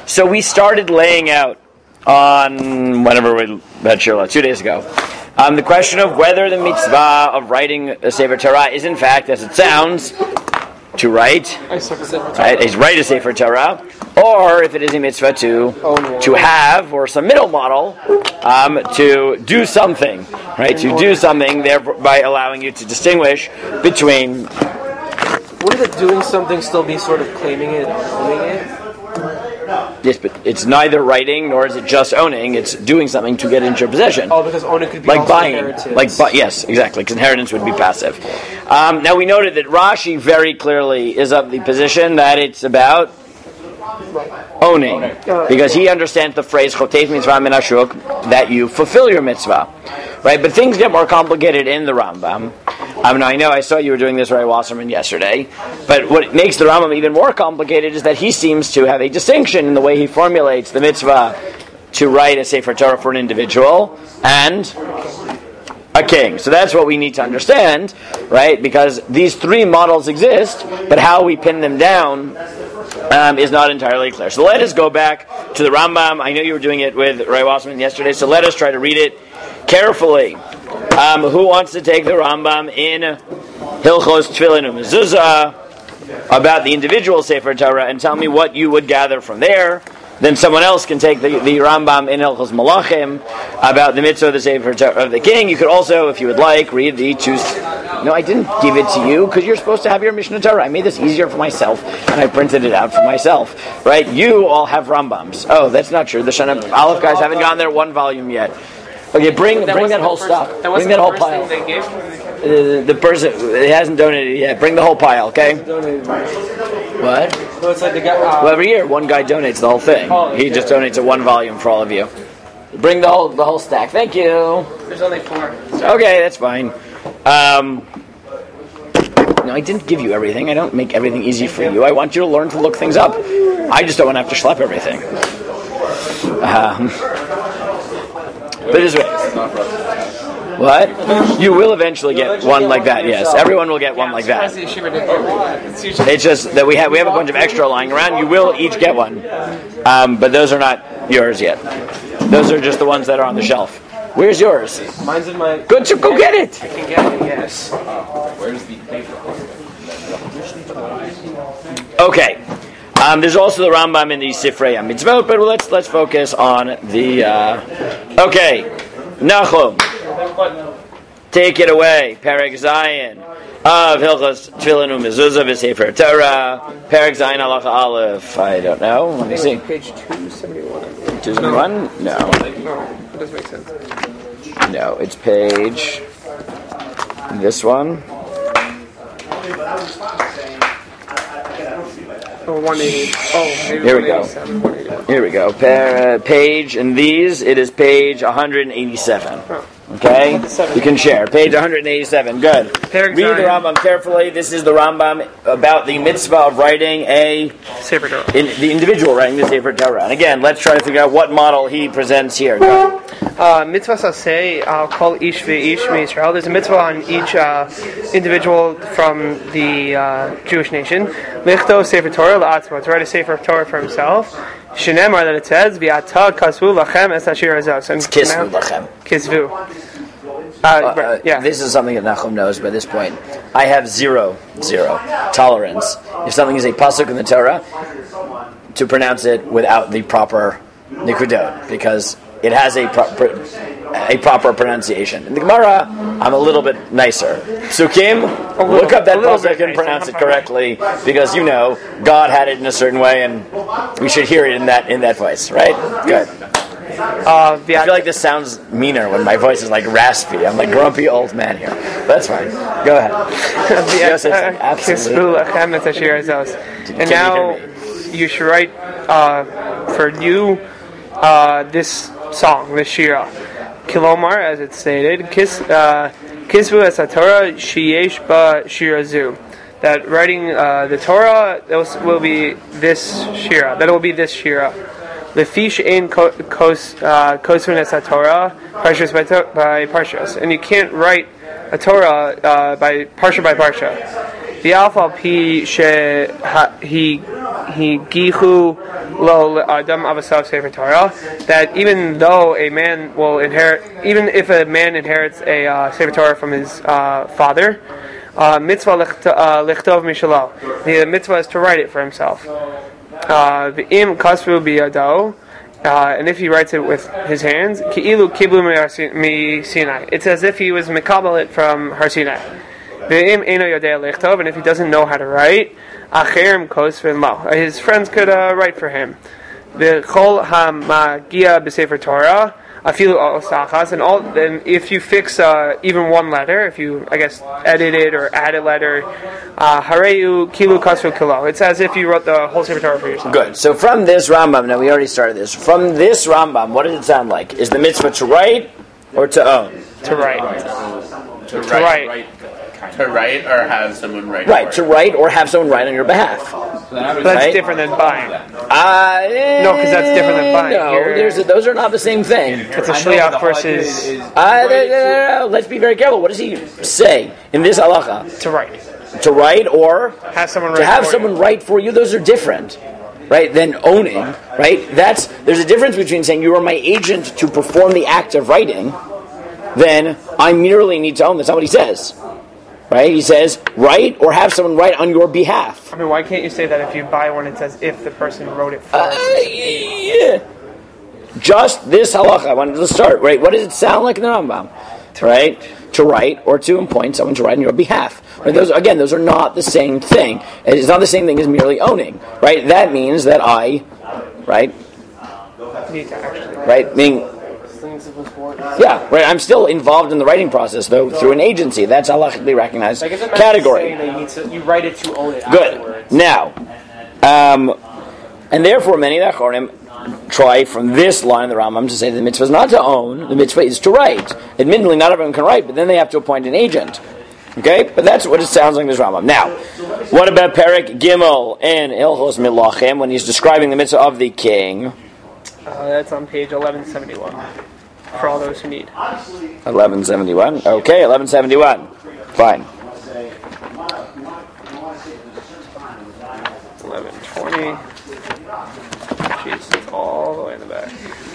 So we started laying out on whenever we had Shirla 2 days ago. The question of whether the mitzvah of writing a Sefer Torah is in fact, as it sounds, to write, right? Is write a Sefer Torah, or if it is a mitzvah to have, or some middle model, to do something, right? To do something, thereby allowing you to distinguish between. Wouldn't the doing something still be sort of claiming it, owning it? Yes, but it's neither writing nor is it just owning. It's doing something to get into your possession. Oh, because owning could be like also buying, inheritance. Yes, exactly. Because inheritance would be passive. Now we noted that Rashi very clearly is of the position that it's about owning, because he understands the phrase "chotev mitzvah min hashuk," that you fulfill your mitzvah, right? But things get more complicated in the Rambam. I know I saw you were doing this, Ray Wasserman, yesterday, but what makes the Rambam even more complicated is that he seems to have a distinction in the way he formulates the mitzvah to write a Sefer Torah for an individual and a king. So that's what we need to understand, right? Because these three models exist, but how we pin them down is not entirely clear. So let us go back to the Rambam. I know you were doing it with Ray Wasserman yesterday, so let us try to read it carefully. Who wants to take the Rambam in Hilchos Tefillin Umezuzah about the individual Sefer Torah and tell me what you would gather from there? Then someone else can take the Rambam in Hilchos Malachim about the mitzvah of the Sefer Torah of the king. You could also, if you would like, read the two. No, I didn't give it to you because you're supposed to have your Mishnah Torah. I made this easier for myself and I printed it out for myself. Right? You all have Rambams. Oh, that's not true. The Shana Aleph guys haven't gotten there one volume yet. Okay, bring that whole stuff. Bring that whole pile. The person it hasn't donated yet. Bring the whole pile, okay? What? So it's like the guy. Well, every year one guy donates the whole thing. He just donates a one volume for all of you. Bring the whole stack. Thank you. There's only 4. Okay, that's fine. No, I didn't give you everything. I don't make everything easy for you. I want you to learn to look things up. I just don't want to have to schlep everything. But this way. What? You will eventually get one like that, yes. Everyone will get one like that. It's just that we have a bunch of extra lying around. You will each get one. But those are not yours yet. Those are just the ones that are on the shelf. Where's yours? Mine's in my... Good, so go get it! I can get it, yes. Where's the paper? Okay. There's also the Rambam in the Sifrei HaMitzvot, but let's focus on the... Okay. Nachum. Take it away. Perek Zayin of Hilchos Tefillin Umezuzah v'Sefer Torah. Perek Zayin Halacha Aleph. I don't know. Let me see. Page 271. 271? No. No, it doesn't make sense. No, it's page... This one. 180. Oh, maybe Here we go. 187, Here we go. Page, in these, it is page 187. Okay? You can share. Page 187. Good. Read the Rambam carefully. This is the Rambam about the mitzvah of writing a Sefer Torah. The individual writing the Sefer Torah. And again, let's try to figure out what model he presents here. Go. Mitzvah saseh, I'll call ish ve'ish Israel. There's a mitzvah on each individual from the Jewish nation. Lichto Sefer Torah la'atzmo, to write a Sefer Torah for himself. Shenemar, that it says, V'ata kasvu lachem es hashir hazos. It's kisvu lachem. Kisvu. Yeah. This is something that Nachum knows by this point. I have zero tolerance. If something is a pasuk in the Torah, to pronounce it without the proper nikudot, because it has a proper pronunciation. In the Gemara, I'm a little bit nicer. Psukim, look up that pasuk and pronounce it correctly, because you know God had it in a certain way, and we should hear it in that voice, right? Good. I feel like this sounds meaner when my voice is like raspy. I'm like grumpy old man here. That's fine. Go ahead. Absolutely. And now you should write for you this song, this shira. Kilomar, as it's stated, Kisvu es HaTorah sheyesh ba shirazu. That writing the Torah will be this shira. That will be this shira. Lefish ein kosun es HaTorah parshas by parshas, and you can't write a Torah by parsha. The alpha p she gihu lo adam avasav sefer Torah, that even though a man will inherit, even if a man inherits a sefer Torah from his father, mitzvah lichtov mishalo, the mitzvah is to write it for himself. V'im kasvu biyado, and if he writes it with his hands, ki'ilu kiblu mi Sinai, it's as if he was mikabel it from Har Sinai. V'im eno yodei lichtov, and if he doesn't know how to write, acherim kosvin lo, his friends could write for him. V'chol ha'magia b'sefer Torah, afilu osachas, and all. Then if you fix even one letter, if you edit it or add a letter, hareu kilu kasvu kilo. It's as if you wrote the whole sefer Torah for yourself. Good. So from this Rambam, now we already started this. From this Rambam, what does it sound like? Is the mitzvah to write or to own? To write. To write. To write or have someone write. Right. To write or have someone write on your behalf. But that's different than buying. No, because that's different than buying. No, those are not the same thing. It's a shliach versus. No. Let's be very careful. What does he say in this halacha? To write. To write or have someone write to have someone write for you. Those are different, right? Than owning, right? There's a difference between saying you are my agent to perform the act of writing, then I merely need to own. That's not what he says. Right? He says, write or have someone write on your behalf. I mean, why can't you say that if you buy one, it says if the person wrote it for you? Yeah. Just this halacha. I wanted to start, right? What does it sound like in the Rambam? Right? To write or to appoint someone to write on your behalf. Right? Those are not the same thing. It's not the same thing as merely owning. Right? That means that I, right? Need to actually. Right? Meaning, yeah, right. I'm still involved in the writing process, though, through an agency. That's a halachically recognized category. You write it to own it. Good. Afterwards. Now, and therefore, many of the Acharonim try from this line of the Rambam to say the mitzvah is not to own; the mitzvah is to write. Admittedly, not everyone can write, but then they have to appoint an agent. Okay, but that's what it sounds like in this Rambam. Now, what about Perek Gimel in Hilchos Milachim when he's describing the mitzvah of the king? That's on page 1171. For all those who need. 1171. Okay, 1171. Fine. 1120. Jeez, it's all the way in the back.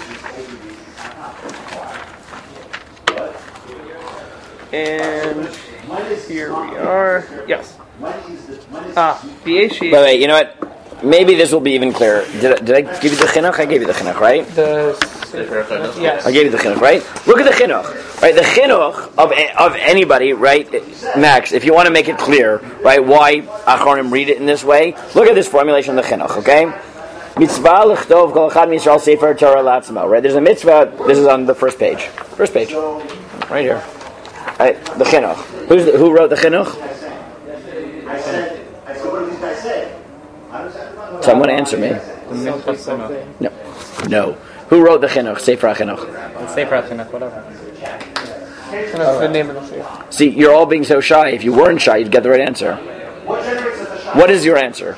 And here we are. Yes. The Aishi. Wait, you know what? Maybe this will be even clearer. Did I give you the chinuch? I gave you the chinuch, right? Yes. I gave you the chinuch, right? Look at the chinuch, right? The chinuch of anybody, right? Max, if you want to make it clear, right, why Acharonim read it in this way, look at this formulation of the chinuch, okay? Mitzvah l'chtov kol echad miYisrael sefer Torah latzmo, right? There's a mitzvah. This is on the first page. First page, right here. Right, the chinuch. Who wrote the chinuch? Someone answer me. No. Who wrote the chinuch? Sefer HaChinuch. Sefer HaChinuch, whatever. That's the name of the sefer. See, you're all being so shy. If you weren't shy, you'd get the right answer. What is your answer?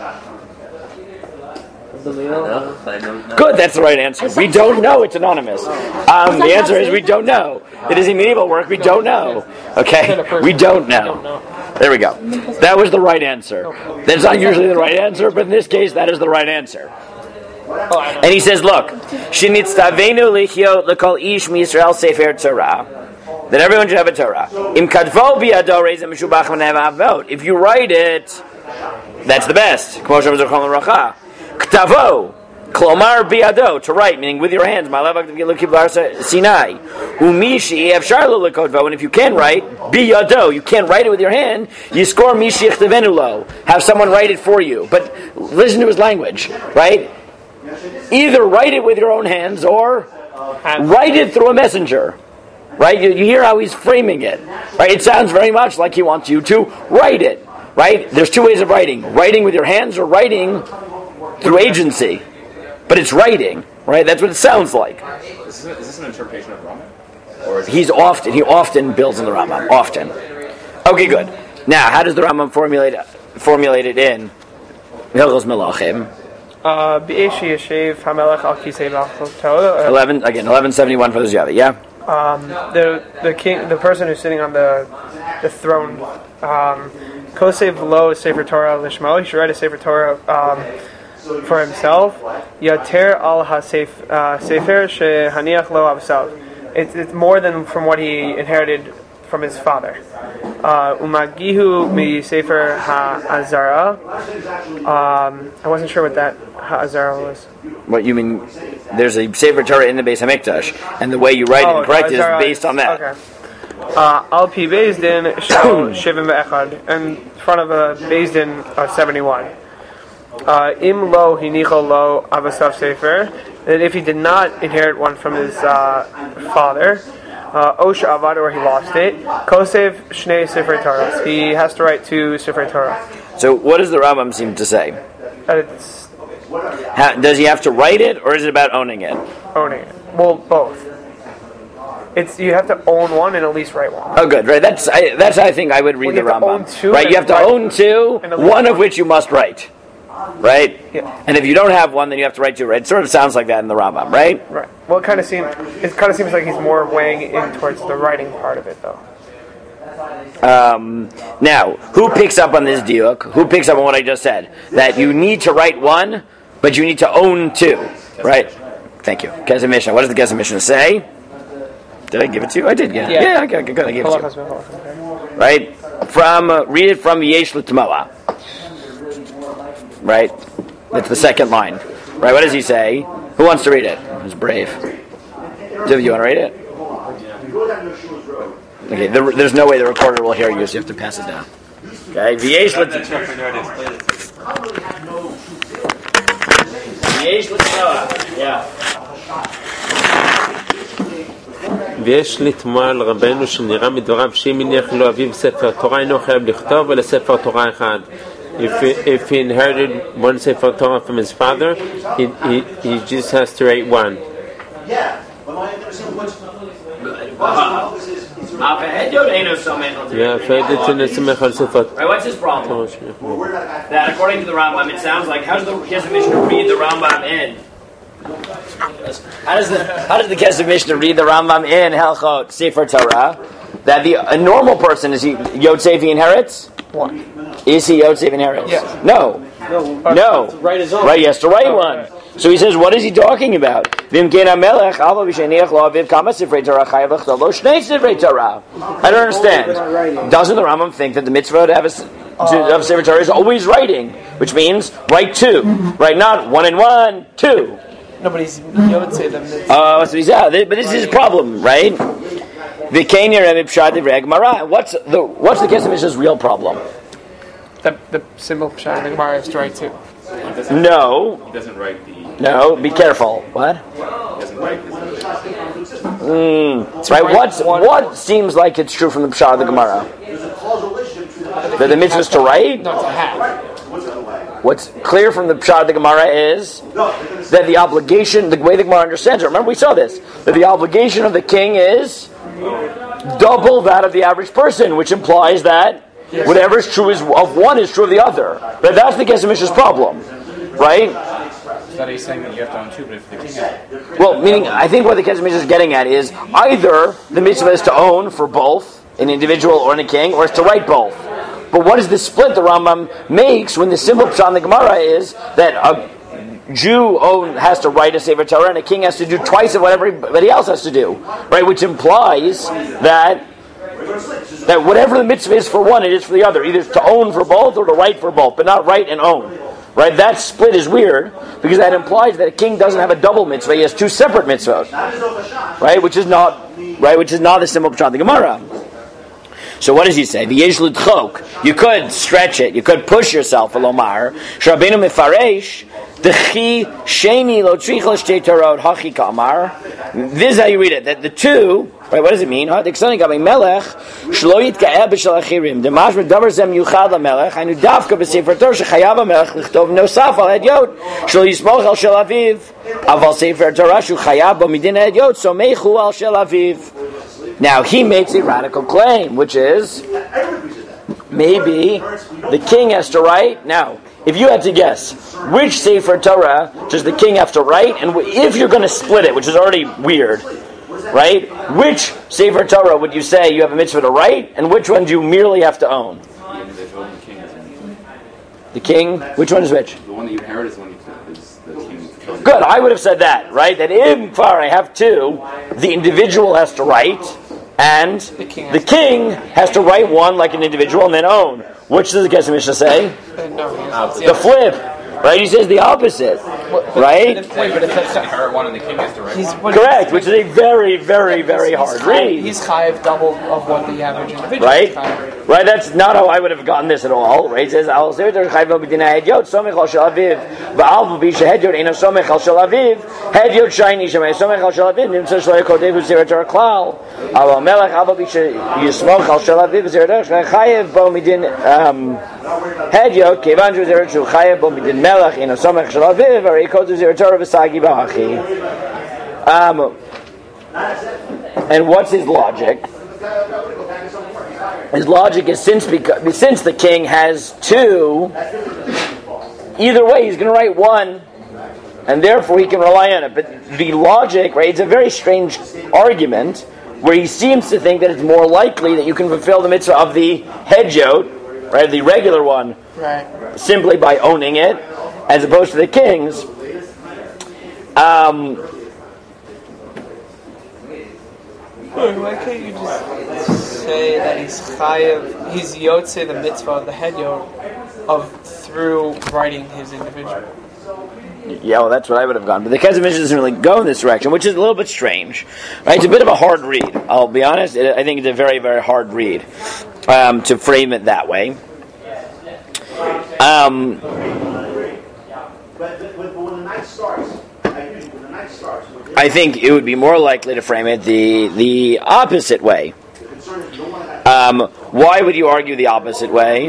Good, that's the right answer. We don't know. It's anonymous. The answer is we don't know. It is a medieval work. We don't know. Okay? We don't know. There we go. That was the right answer. That's not usually the right answer, but in this case, that is the right answer. And he says, look, Shenitztavenu lichyo l'kol ish miYisrael sefer Torah. That everyone should have a Torah. Im kadvo biyado reizem mishubach v'nev. If you write it, that's the best. K'mo shem zerchon l'racha. Ktavo, klomar biyado, to write, meaning with your hands. Sinai. Umishi efshar lo lekodvo, and if you can write biyado, you can't write it with your hand. Yiskor mishi yichtavenu lo, have someone write it for you. But listen to his language, right? Either write it with your own hands or write it through a messenger. Right? You hear how he's framing it. Right? It sounds very much like he wants you to write it. Right? There's two ways of writing. Writing with your hands or writing through agency. But it's writing. Right? That's what it sounds like. Is this an interpretation of Rambam? Or is he often builds in the Rambam. Often. Okay, good. Now, how does the Rambam formulate it in Hilchos Melachim? 1171 for the Ziyada, yeah? The king, the person who's sitting on the throne, Kosev lo Sefer Torah Lishmo, he should write a Sefer Torah for himself. Yater al ha-sefer shehaniach lo avsav. It's more than from what he inherited from his father. Umagihu mi sefer ha'azara. I wasn't sure what that ha'azara was. What you mean? There's a Sefer Torah in the Beis Hamikdash, and the way you write it and correct it is based on that. Okay. Al pi Beis Din shel shivim ve'echad, in front of a Beis Din of 71. Im lo hinicho lo avasav sefer, that if he did not inherit one from his father, Osha avad, or he lost it, kosev shnei sefer Torah, he has to write 2 sefer Torah. So what does the Rambam seem to say? Does he have to write it, or is it about owning it? Owning it. Well, both. You have to own one and at least write one. Oh, good. Right. That's how I think I would read the Rambam. Right. You have to own 2, one of which you must write. Right. Yeah. And if you don't have one, then you have to write 2. Right. It sort of sounds like that in the Rambam. Right. Right. Well, it kind of seems like he's more weighing in towards the writing part of it, though. Now, who picks up on this diuk? Who picks up on what I just said? That you need to write 1, but you need to own 2. Right. Thank you. Kesef Mishnah. What does the Kesef Mishnah say? Did I give it to you? I did. Yeah. Yeah. I gave it to you. Right. Read it from Yesh L'Tmoa. Right. That's the second line. Right. What does he say? Who wants to read it? Who's brave? Do you want to read it? Okay. There's no way the recorder will hear you, so you have to pass it down. Okay. Yesh L'Tmoa. Yeah. ויש לתמוע על רבנו שנראה מדבריו שאם הניח לו אביו ספר תורה אינו חייב לכתוב אלא ספר תורה אחד. If he inherited one sefer Torah from his father, he just has to write 1. Yeah. What's his problem? That according to the Rambam, it sounds like, how does the Kesef Mishnah read the Rambam in? How does the Kesef Mishnah read the Rambam in Helchot Sefer Torah? That a normal person, is he Yotzei if he inherits? What? Is he Yotzei if he inherits? Yes. No. Right, he has to write one. So he says, what is he talking about? I don't understand. Doesn't the Rambam think that the mitzvah to have of Sefer Torah is always writing, which means write 2, right? Not 1 and 1, 2. Nobody's Yotzei them. But this is his problem, right? What's the Kesef Mishnah's real problem? The simple pshat in the Gemara is to write 2. No. He doesn't write the... No, be careful. What? He doesn't write this. Right, what seems like it's true from the pshat of the Gemara? That the mitzvah is to write? No, to have. What's clear from the pshat of the Gemara is that the obligation, the way the Gemara understands it, remember we saw this, that the obligation of the king is double that of the average person, which implies that whatever is true of one is true of the other. But that's the Kesef Mishnah's problem, right? That he's saying that you have to own 2, but if the king has... Well, meaning, I think what the Kesef Mishnah is getting at is either the mitzvah is to own for both, an individual or in a king, or it's to write both. But what is the split the Rambam makes when the simple pshat in the Gemara is that a Jew has to write a Sefer Torah and a king has to do twice of what everybody else has to do, right? Which implies that whatever the mitzvah is for one, it is for the other, either to own for both or to write for both, but not write and own. Right? That split is weird because that implies that a king doesn't have a double mitzvah; he has 2 separate mitzvot, right? Which is not the simple pshat of the Gemara. So what does he say? V'yesh l'tchok. You could stretch it. You could push yourself. Lomar Sh'Rabbeinu mefaresh dechi sheni lo tzrich l'shtei torot hachi kamar. This is how you read it. That the 2. Right, what does it mean? Ha'diksani gabi melech shlo yitkael b'shel achirim. Demash medavar zem yuchad lamelech. Hainu davka b'sefer Torah shechayav hamelech lichtov nosaf al hedyot shlo yismoch al shel aviv aval sefer Torah shu chayav bo midin hedyot somechu al shel aviv. Now he makes a radical claim, which is maybe the king has to write. Now, if you had to guess, which Sefer Torah does the king have to write? And if you're going to split it, which is already weird, right? Which Sefer Torah would you say you have a mitzvah to write, and which one do you merely have to own? The individual and the king is in. The king, which one is which? The one that you inherit is the one you Good, I would have said that, right? That if I have two, the individual has to write, and the king has to write one like an individual and then own. Which does the Kesef Mishnah say? The flip. Right? He says the opposite. Right? Wait, but if that's inherit one and the king has to write one? Correct, which is a very, very, very hard read. He's chayiv double of what the average individual right? is chayiv. Right? That's not how I would have gotten this at all. Right? It says, I'll say there's chayiv b'dina hedyot, somech al shel aviv, v'al v'bisha hedyot, eno somech al shel aviv, hedyot shayni shamay, somech al shel aviv, nimtza shlo yakodev u'zirat ar klal, aval melech, al v'bisha yismoch al shel aviv, u'zirat ar chayiv bo midin hedyot, kevan ju u'zirat shu chayiv bo midin melech, eno somech shel aviv, or yikod u'zirat ar v'sagi b'hachi. And what's his logic? His logic is since the king has two, either way he's going to write one, and therefore he can rely on it. But the logic, right, it's a very strange argument where he seems to think that it's more likely that you can fulfill the mitzvah of the hedyot, right, the regular one, right, simply by owning it, as opposed to the king's. Why can't you just say that he's chayiv, he's yotze the mitzvah of the hedyot of through writing his individual? Yeah, well, that's what I would have gone. But the Kesef Mishnah doesn't really go in this direction, which is a little bit strange. Right? It's a bit of a hard read. I'll be honest. I think it's a very, very hard read to frame it that way. But when the night starts, I think it would be more likely to frame it the opposite way. Why would you argue the opposite way?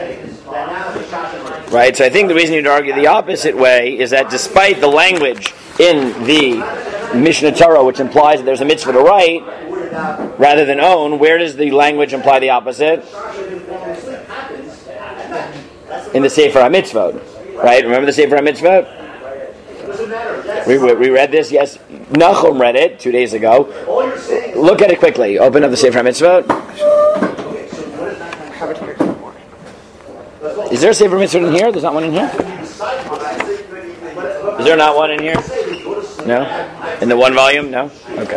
Right, so I think the reason you'd argue the opposite way is that despite the language in the Mishnah Torah, which implies that there's a mitzvah to write rather than own, where does the language imply the opposite? In the Sefer HaMitzvot. Right, remember the Sefer HaMitzvot? We read this, yes. Nachum read it 2 days ago. Look at it quickly. Open up the Sefer HaMitzvot. Is there a Sefer HaMitzvot in here? There's not one in here? Is there not one in here? No? In the one volume? No? Okay.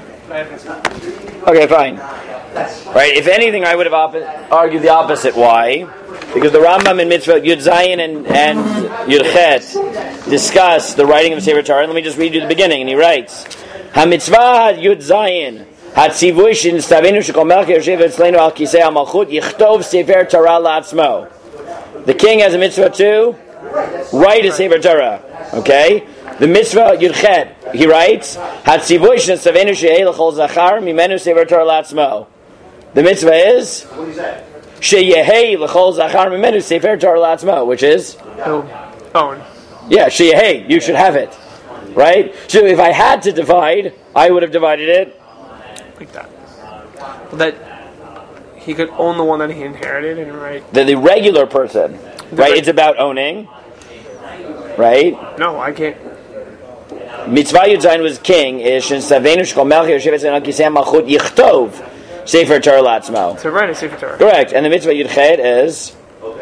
Okay, fine. Right, if anything, I would have argued the opposite. Why? Because the Rambam in Mitzvah Yud Zayin and Yud Chet discuss the writing of the Sefer Torah. Let me just read you the beginning. And he writes, HaMitzvah Yud Zayin HaTzivuy Shnstavenu Shekol Melech Yoshev Etzleinu Al Kisei HaMalchut Yichtov Sefer Torah La'atzmo. The king has a mitzvah to write a Sefer Torah. Okay? The mitzvah Yud Chet, he writes, HaTzivuy Shnstavenu She'ei L'chol Zachar Mimenu Sefer Torah La'atzmo. The mitzvah is Sheyehei l'chol zachar mimenu sefer Torah la'atzmo, which is own. Yeah, sheyehei, you should have it, right? So if I had to divide, I would have divided it like that. That he could own the one that he inherited and write. The regular person, right? It's about owning, right? No, I can't. Mitzvah Yud Zayin was king. Is Shnstavenu Shekol Melech Yoshev Etzleinu Al Kisei HaMalchut Yichtov Sefer Torah La'atzmo. To write a Sefer Torah. Correct. And the mitzvah Yud Chet is...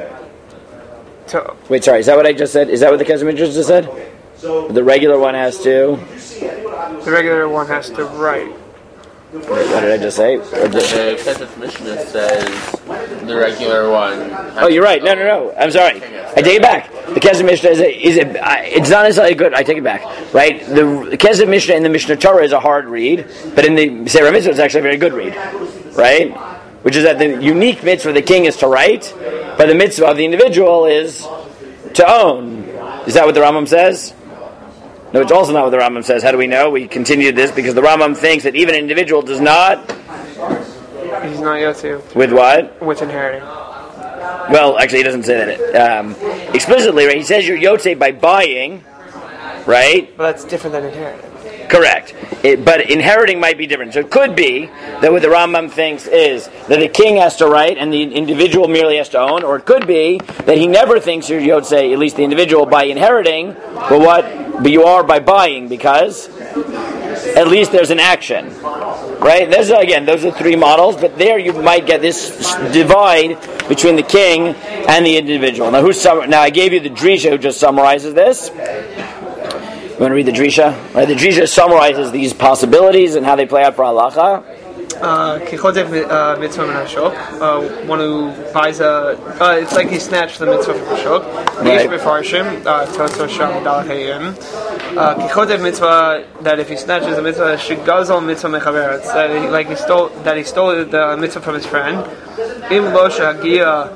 Wait, sorry. Is that what I just said? Is that what the Kesef Mishnah just said? The regular one has to... The regular one has to write. What did I just say? The Kesef Mishnah says the regular one... Oh, you're right. No. I'm sorry. I take it back. The Kesef Mishnah it's not necessarily good. I take it back. Right? The Kesef Mishnah in the Mishnah Torah is a hard read, but in the Sefer HaMitzvot it's actually a very good read. Right? Which is that the unique mitzvah of the king is to write, but the mitzvah of the individual is to own. Is that what the Rambam says? No, it's also not what the Rambam says. How do we know? We continued this because the Rambam thinks that even an individual does not... He's not yet to. With what? With inheriting. Well, actually, he doesn't say that explicitly, right? He says you're yotze by buying, right? Well, that's different than inheriting. Correct. But inheriting might be different. So it could be that what the Rambam thinks is that the king has to write and the individual merely has to own, or it could be that he never thinks you're yotze, at least the individual, by inheriting, but But you are by buying, because at least there's an action. Right? Those are three models, but there you might get this divide between the king and the individual. Now, I gave you the Drisha who just summarizes this. You want to read the Drisha? Right, the Drisha summarizes these possibilities and how they play out for halacha. Kichotev mitzvah min hashok. One who buys it's like he snatched the mitzvah from hashok. Yesh befarshim Tosos Sham Dal Hayim. Kichotev mitzvah, that if he snatches the mitzvah, shigazol mitzvah mechaver. It's like he stole the mitzvah from his friend. Im lo shagia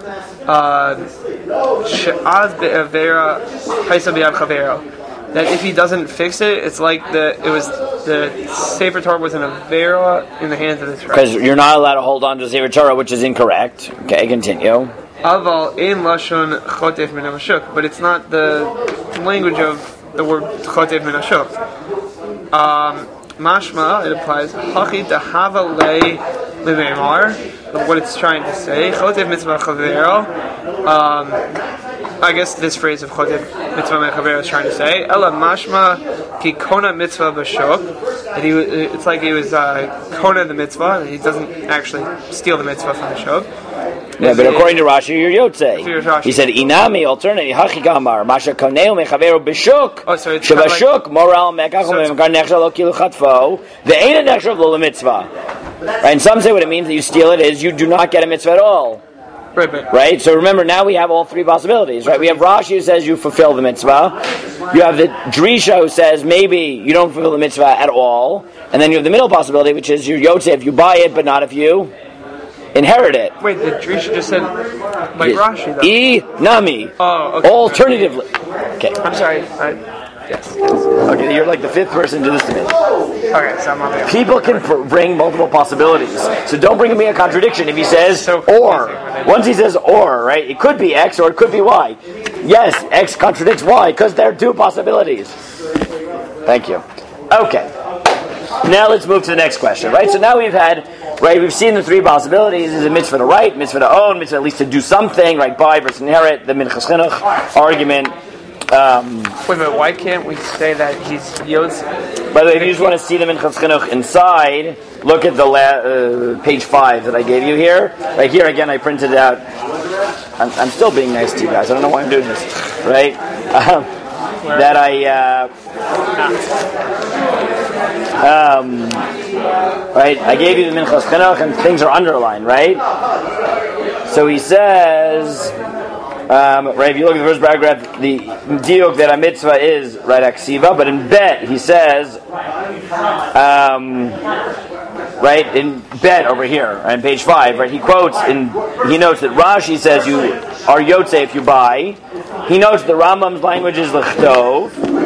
she'az be'avera haisa b'yad chavero. That if he doesn't fix it, it's like the Sefer Torah was an avera in the hands of his friend. Because you're not allowed to hold on to the Sefer Torah, which is incorrect. Okay, continue. Aval ein lashon chotef min hashuk, but it's not the language of the word chotef min hashuk. Mashma, it applies hachi dehava lei lemeimar. What it's trying to say, chotef mitzvah chavero. I guess this phrase of chotev mitzvah mechaber is trying to say ela mashma ki kona mitzvah b'shok, that it's like he was kona the mitzvah, and he doesn't actually steal the mitzvah from the shok. Yeah, but according to Rashi, you're Yotzei. He said inami alternative hachi gamar masha koneu mechaber b'shok shebashok moral mekach u'memkar nechshav lo kilu chatfo ve'ein nechshav lo mitzvah. And some say what it means that you steal it is you do not get a mitzvah at all. Right? So remember, now we have all three possibilities, right? We have Rashi who says you fulfill the mitzvah. You have the Drisha who says maybe you don't fulfill the mitzvah at all. And then you have the middle possibility, which is you're Yotzei if you buy it, but not if you inherit it. Wait, the Drisha just said like Rashi, though. Nami. Oh, okay. Alternatively. Okay. I'm sorry. Yes. Okay, you're like the fifth person to do this to me. Okay, so I'm on the People can bring multiple possibilities. So don't bring me a contradiction if he says or. Once he says or, right? It could be X or it could be Y. Yes, X contradicts Y because there are two possibilities. Thank you. Okay. Now let's move to the next question, right? So now we've seen the three possibilities. Is a mitzvah to write, mitzvah to own, mitzvah at least to do something, right? Buy versus inherit, the Minchas Chinuch argument. Wait a minute, why can't we say that he's Yotzei? By the way, if you just want to see the Minchas Chinuch inside, look at the page 5 that I gave you here. Right here, again, I printed it out. I'm still being nice to you guys. I don't know why I'm doing this. Right? Right? I gave you the Minchas Chinuch and things are underlined, right? So he says... right, if you look at the first paragraph, the diuk that a mitzvah is right aksiva, but in bet he says, right in bet over here on page 5, right? He notes that Rashi says you are Yotzei if you buy. He notes the Rambam's language is l'chtov.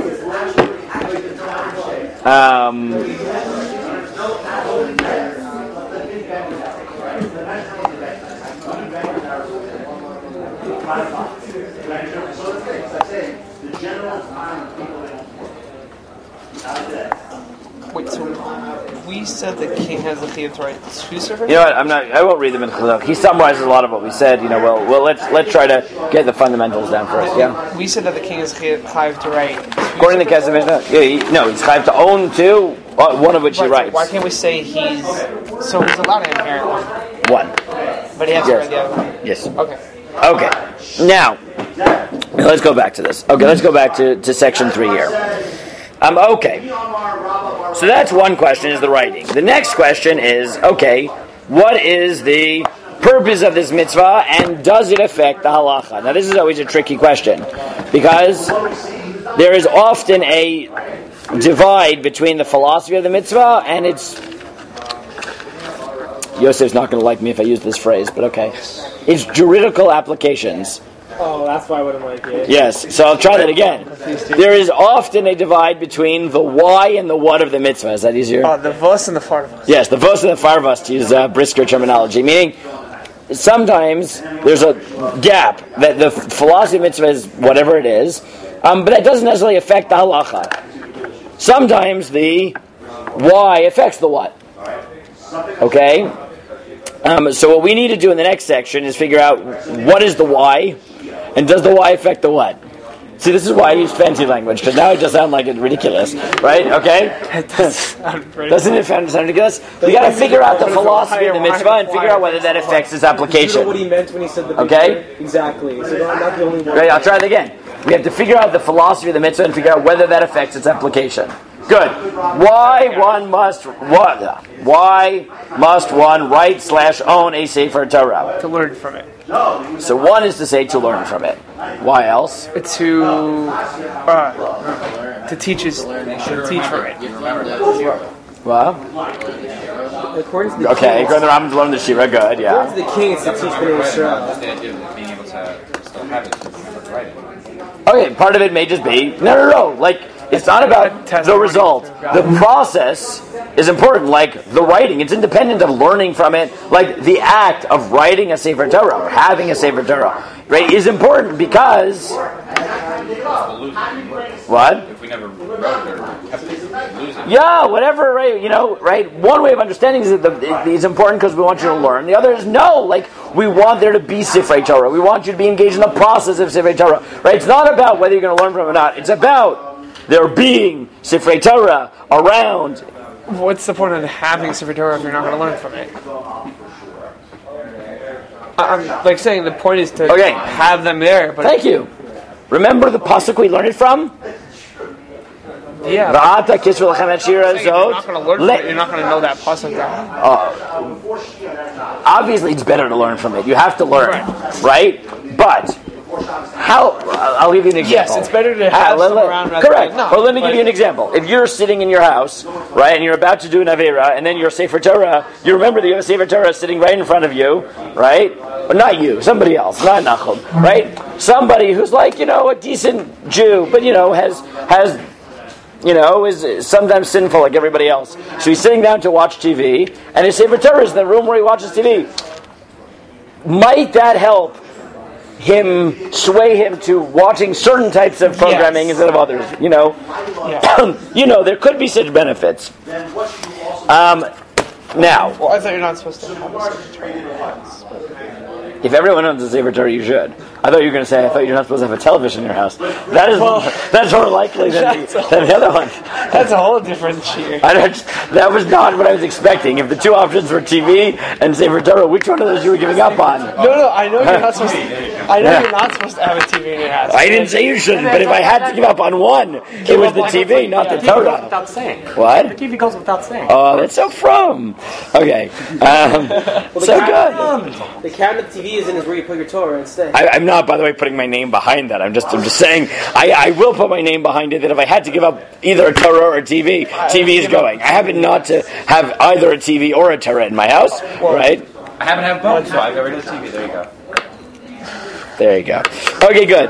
Wait, so we said the king has the chiyuv to write two sefer? You know what? I won't read them in Chazak. He summarizes a lot of what we said. Well, let's try to get the fundamentals down first. Yeah. We said that the king is chiyuv to write. According to the Kesef Mishnah, he's chiyuv to own two, one of which he writes. Why can't we say he's allowed to inherit one? But he has to write the other one. Yes. Okay. Now let's go back to this. Okay, let's go back to section 3 here. Okay. So that's one question, is the writing. The next question is, okay, what is the purpose of this mitzvah and does it affect the halacha? Now this is always a tricky question because there is often a divide between the philosophy of the mitzvah and its... Yosef's not going to like me if I use this phrase, but okay. Its juridical applications. Oh, that's why I wouldn't like it. Yes, so I'll try that again. There is often a divide between the why and the what of the mitzvah. Is that easier? The vos and the farvos. Yes, the vos and the farvos, to use brisker terminology. Meaning, sometimes there's a gap that the philosophy of mitzvah is whatever it is, but that doesn't necessarily affect the halacha. Sometimes the why affects the what. Okay? So what we need to do in the next section is figure out what is the why, and does the why affect the what? See, this is why I use fancy language, because now it just sounds like it's ridiculous, right? Okay? Doesn't it sound ridiculous? We got to figure out the philosophy of the mitzvah and figure out whether that affects its application. You know what he meant when he said the okay? Exactly. So I'm not the only one. Right, I'll try it again. We have to figure out the philosophy of the mitzvah and figure out whether that affects its application. Good. Why must one write/own a Sefer Torah? To learn from it. So one is to say to learn from it. Why else? To teach from it. Well, According to the okay, king, go to the Rambam to learn the Shira. Good, yeah. according to the king, it's to teach Bnei Yisrael. The idea of being able to still have it, to write it. Okay, part of it may just be no. Like it's not about the result. The process is important. Like the writing, it's independent of learning from it. Like the act of writing a Sefer Torah or having a Sefer Torah, right, is important because what? If we never wrote it or kept it, we'd lose it. Yeah, whatever, right? Right? One way of understanding is that it's important because we want you to learn. The other is no, like we want there to be Sifrei Torah. We want you to be engaged in the process of Sifrei Torah, right? It's not about whether you're going to learn from it or not. It's about there being Sifrei Torah around. What's the point of having Sefer Torah if you're not going to learn from it? I'm like saying the point is to have them there. But Thank you. Remember the pasuk we learned it from? Yeah. Va'ata kisvu lachem et shira You're not zot. going to learn from it. You're not going to know that pasuk. Obviously, it's better to learn from it. You have to learn, right? But how? I'll give you an example. Yes, it's better to have some around rather correct. than not. Well, let me give you an example. If you're sitting in your house, right, and you're about to do an Avera, and then your Sefer Torah, you remember that you have a Sefer Torah sitting right in front of you, right? Or not you, somebody else, not Nachum, right? Somebody who's like, a decent Jew, but, has is sometimes sinful like everybody else. So he's sitting down to watch TV, and his Sefer Torah is in the room where he watches TV. Might that help him sway him to watching certain types of programming instead of others? There could be such benefits. Now, Well, I thought you're not supposed to have a Sefer Torah in your house. if everyone owns a Sefer Torah, you should. I thought you were going to say, I thought you're not supposed to have a television in your house. That's more likely than the other one. That's a whole different cheer. That was not what I was expecting. If the two options were TV and Sefer Torah, which one of those you were giving up on? No, I know you're not supposed to. You're not supposed to have a TV in your house. I didn't say you shouldn't, but if I had to give up on one, it was the TV, not the Torah. Without saying. What? The TV goes without saying. Oh, that's so from. Okay. So good. The cabinet TV is where you put your Torah and stay. I'm not, by the way, putting my name behind that. I'm just saying I will put my name behind it that if I had to give up either a Torah or a TV, TV is going. I happen not to have either a TV or a Torah in my house, right? I haven't had both, so I got rid of the TV. There you go. Okay, good.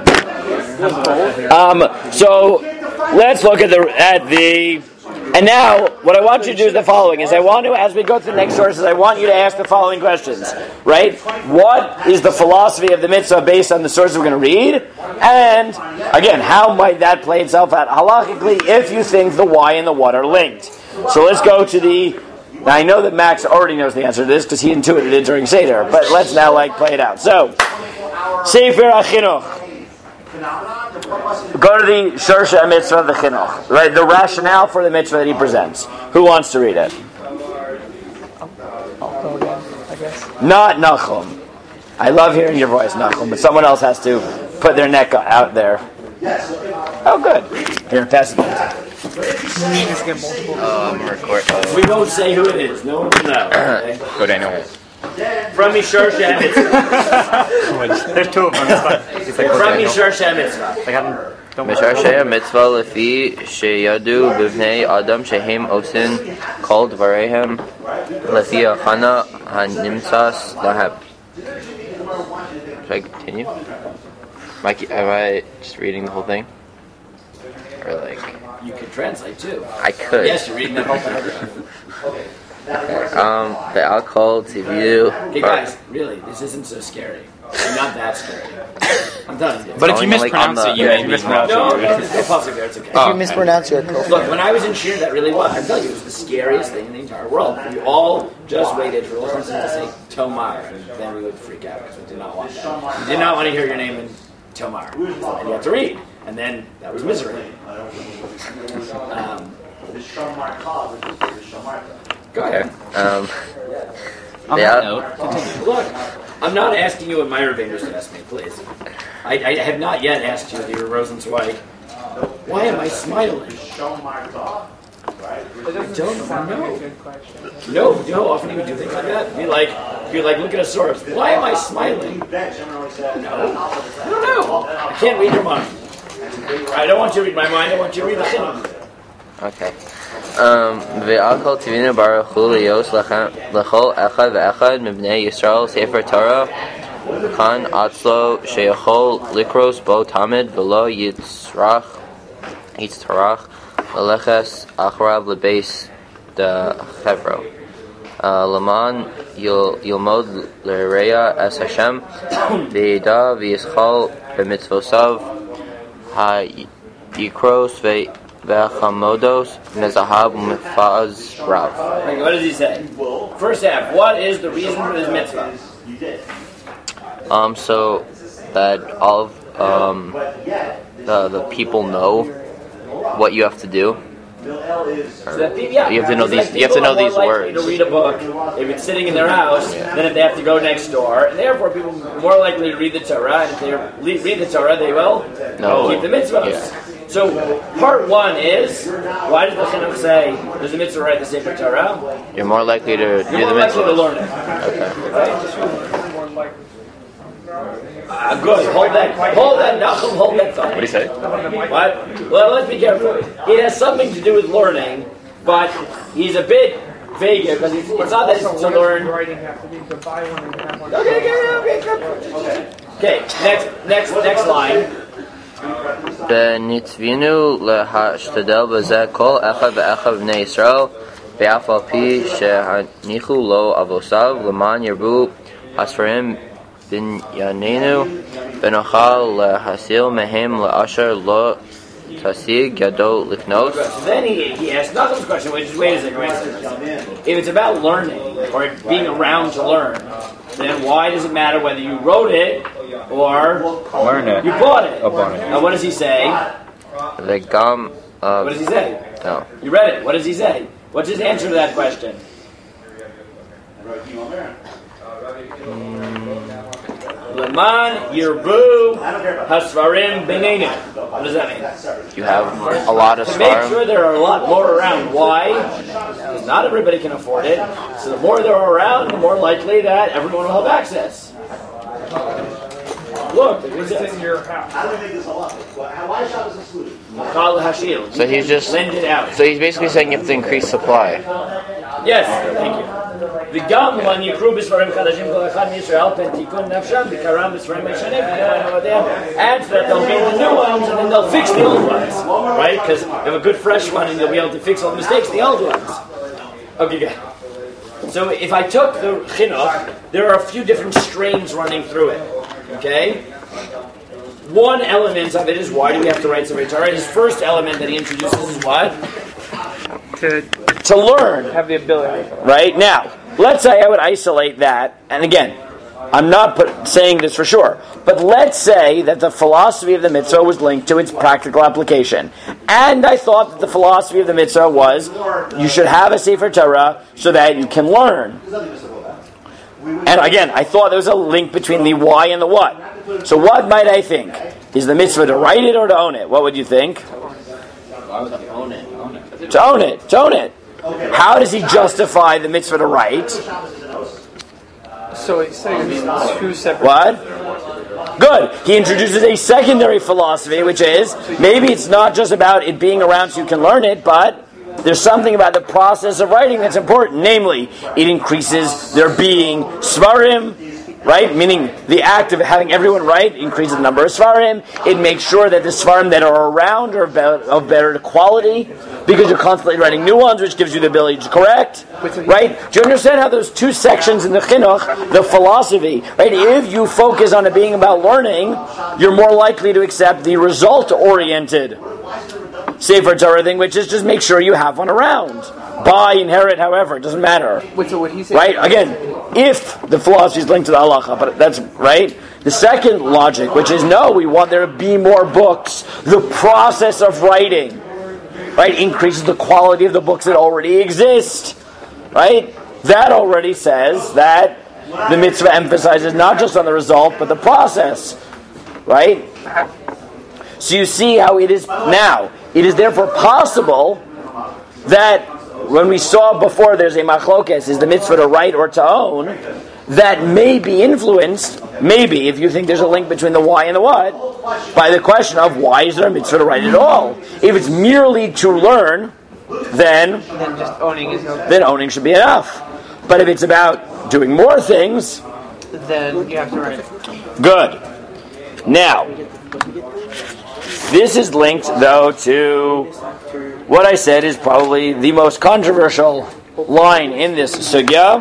So let's look at the. And now, what I want you to do is the following: as we go to the next sources, I want you to ask the following questions. Right? What is the philosophy of the mitzvah based on the sources we're going to read? And again, how might that play itself out halachically if you think the why and the what are linked? So let's go to the. Now I know that Max already knows the answer to this because he intuited it during Seder, but let's now play it out. So, Sefer HaChinuch. Go to the Shorsha mitzvah of the Chinuch, right? The rationale for the mitzvah that he presents. Who wants to read it? I'll go again, I guess. Not Nachum. I love hearing your voice, Nachum, but someone else has to put their neck out there. Oh, good. Here, pass it. We won't say who it is. No one will know. Okay? Go, Daniel. From Mishar Shemitz. There's two of them. From Mishar Shemitz. משרשי המצווה לפי שידעו בבני אדם שהם עושים כל דבריהם לפי ההכנה הנמצא להם. Should I continue? Am I just reading the whole thing? Or You could translate too. I could. Yes, you're reading that whole paragraph. The alcohol TV. Okay, guys, really, this isn't so scary. Not that scary. I'm telling you. But if you mispronounce it, you may mispronounce it. No, there's no pause there. It's okay. If you mispronounce your Look, when I was in Shir, that really was. I'm telling you, it was the scariest thing in the entire world. We all just waited for the person to say Tomar, and then we would freak out because we did not want that. We did not want to hear your name in Tomar, and you had to read, and then that was misery. Go ahead. On that note, continue. Look, I'm not asking you what my Ravinders to ask me, please. I have not yet asked you, dear Rosenzweig, why am I smiling? I don't know. No, often you would do things like that. Be like, look at a source. Why am I smiling? No, I don't know. I can't read your mind. I don't want you to read my mind. I want you to read the Chinuch. Okay. Ve'akol tivinu baruch hu liyos lechol echad ve'echad mibnei Yisrael sefer Torah kan atzlo sheyachol likros bo tamid v'lo yitzrach leleches acharav lebeis de chevro laman yilmod l'reya es Hashem ve'yida v'yischal b'mitzvosav ha'yikros ve'chamodos mezahab mifaz rav. What does he say? First half, what is the reason for this mitzvah? So that all of the people know what you have to do. So that you have to know these. You have to know these words. To read a book, if it's sitting in their house, then if they have to go next door, and therefore people are more likely to read the Torah. And if they read the Torah, they will keep the mitzvahs. Yeah. So part one is, why does the Chinuch say there's a mitzvah write the Sefer Torah? You're more likely to do the mitzvah. You're more likely to learn it. Okay. Good. Hold that. Nachum, hold that thought. What do you say? What? Well, let's be careful. It has something to do with learning, but he's a bit vague because it's not that it's to learn. Okay. Next line. ונצווינו להשתדל בזה כל אחד ואחד בני ישראל ואף על פי שהניחו לו אבותיו למען ירבו הספרים בניינינו ונוכל להסיל מהם לאשר לא תשיג ידו לקנות. Then he asked Nachum's question, which is, wait a second. If it's about learning or being around to learn, then why does it matter whether you wrote it or learn it? You bought it. It. Now what does he say? What does he say? No. You read it. What does he say? What's his answer to that question? Leman Yirbu Hasvarim Benenu. What does that mean? You have a lot of to make sure there are a lot more around. Why? Because not everybody can afford it. So the more there are around, the more likely that everyone will have access. Look, it's in your house. I don't think this a lot. Why Shabbos excluded? So he's just lend it out. So he's basically saying you have to increase supply. Yes, thank you. וגם when יקרו בספרים חדשים כל אחד מישראל פן תיקון נפשם וקרם בספרים ישנים and so that they'll read the new ones and then they'll fix the old ones, right? Because you have a good fresh one and you'll be able to fix all the mistakes in the old ones. Okay, good. So if I took the Chinuch, there are a few different strains running through it. Okay? One element of it is, why do we have to write Sefer Torah? His first element that he introduces is what? To learn. Have the ability. Right? Now, let's say I would isolate that, and again, I'm not saying this for sure, but let's say that the philosophy of the mitzvah was linked to its practical application. And I thought that the philosophy of the mitzvah was, you should have a Sefer Torah so that you can learn. And again, I thought there was a link between the why and the what. So what might I think? Is the mitzvah to write it or to own it? What would you think? Own it. To own it. How does he justify the mitzvah to write? So it's two separate... What? Good. He introduces a secondary philosophy, which is, maybe it's not just about it being around so you can learn it, but there's something about the process of writing that's important. Namely, it increases there being svarim, right? Meaning the act of having everyone write increases the number of svarim. It makes sure that the svarim that are around are of better quality because you're constantly writing new ones, which gives you the ability to correct, right? Do you understand how those two sections in the Chinuch, the philosophy, right? If you focus on it being about learning, you're more likely to accept the result-oriented Sefer Torah thing, which is just make sure you have one around. Buy, inherit, however, it doesn't matter. So what he said, right? Again, if the philosophy is linked to the halacha, but that's right. The second logic, which is no, we want there to be more books. The process of writing, right, increases the quality of the books that already exist, right? That already says that the mitzvah emphasizes not just on the result, but the process. Right? So you see how it is now. It is therefore possible that when we saw before there's a machlokes, is the mitzvah to write or to own, that may be influenced, maybe, if you think there's a link between the why and the what, by the question of why is there a mitzvah to write at all? If it's merely to learn, then just owning is okay. Then owning should be enough. But if it's about doing more things, then you have to write. Good. Now, this is linked, though, to what I said is probably the most controversial line in this sugya,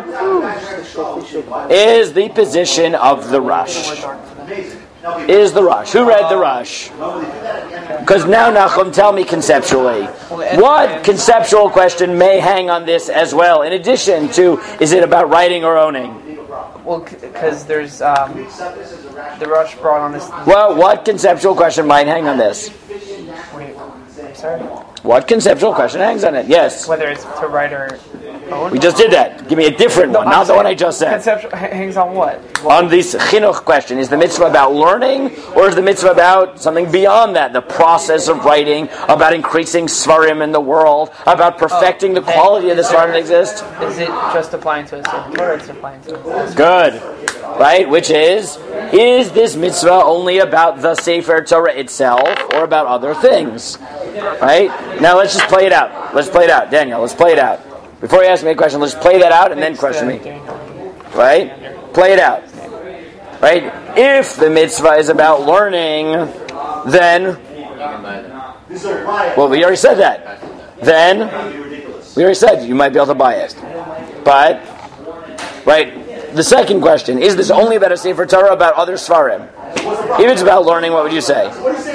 is the position of the Rush. Is the Rush. Who read the Rush? Because now, Nachum, tell me conceptually. What conceptual question may hang on this as well, in addition to, is it about writing or owning? Well, because there's the Rush brought on this. Well, what conceptual question might hang on this? Wait, sorry? What conceptual question hangs on it? Yes. Whether it's to write or own? We just did that. Give me a different one, not the one I just said. Conceptual hangs on what? On this chinuch question, is the mitzvah about learning, or is the mitzvah about something beyond that? The process of writing, about increasing svarim in the world, about perfecting the quality of the svarim that exist? Is it just applying to a certain or it's applying to a Good. Right? Which is this mitzvah only about the Sefer Torah itself, or about other things? Right? Now let's just play it out. Let's play it out. Daniel, let's play it out. Before you ask me a question, let's play that out and then question me. Right? Play it out. Right? If the mitzvah is about learning, then... Well, we already said that. Then, we already said you might be able to buy it. But, right, the second question, is this only about a Sefer Torah or about other Svarim? If it's about learning, what would you say?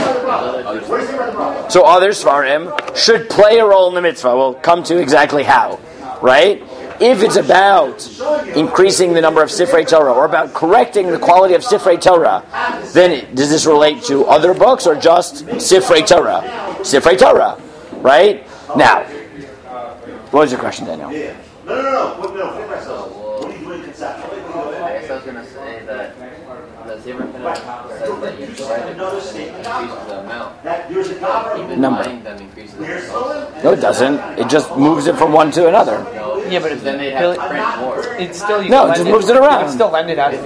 So other Svarim should play a role in the mitzvah. We'll come to exactly how. Right? If it's about increasing the number of Sifrei Torah or about correcting the quality of Sifrei Torah, then does this relate to other books or just Sifrei Torah? Sifrei Torah. Right? Now, what was your question, Daniel? No. What are you doing conceptually? I guess I was going to say that the Zebra Pinot says that you write it and it increases the amount. Even Number. buying them increases the amount. No, it doesn't. It just moves it from one to another. Yeah, but if Then they have to print more. it's still you No, can it just lend moves it around. You can still lend it out.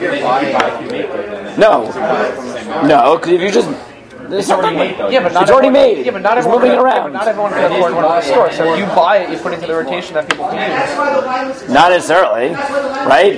No, because if you just... It's already made though. Yeah, but not it's already everyone, made. Yeah, but not it's everyone moving it can, around. Yeah, but not everyone can afford one of the stores. So if you buy it, you put it into the rotation that people can use. Not necessarily, right?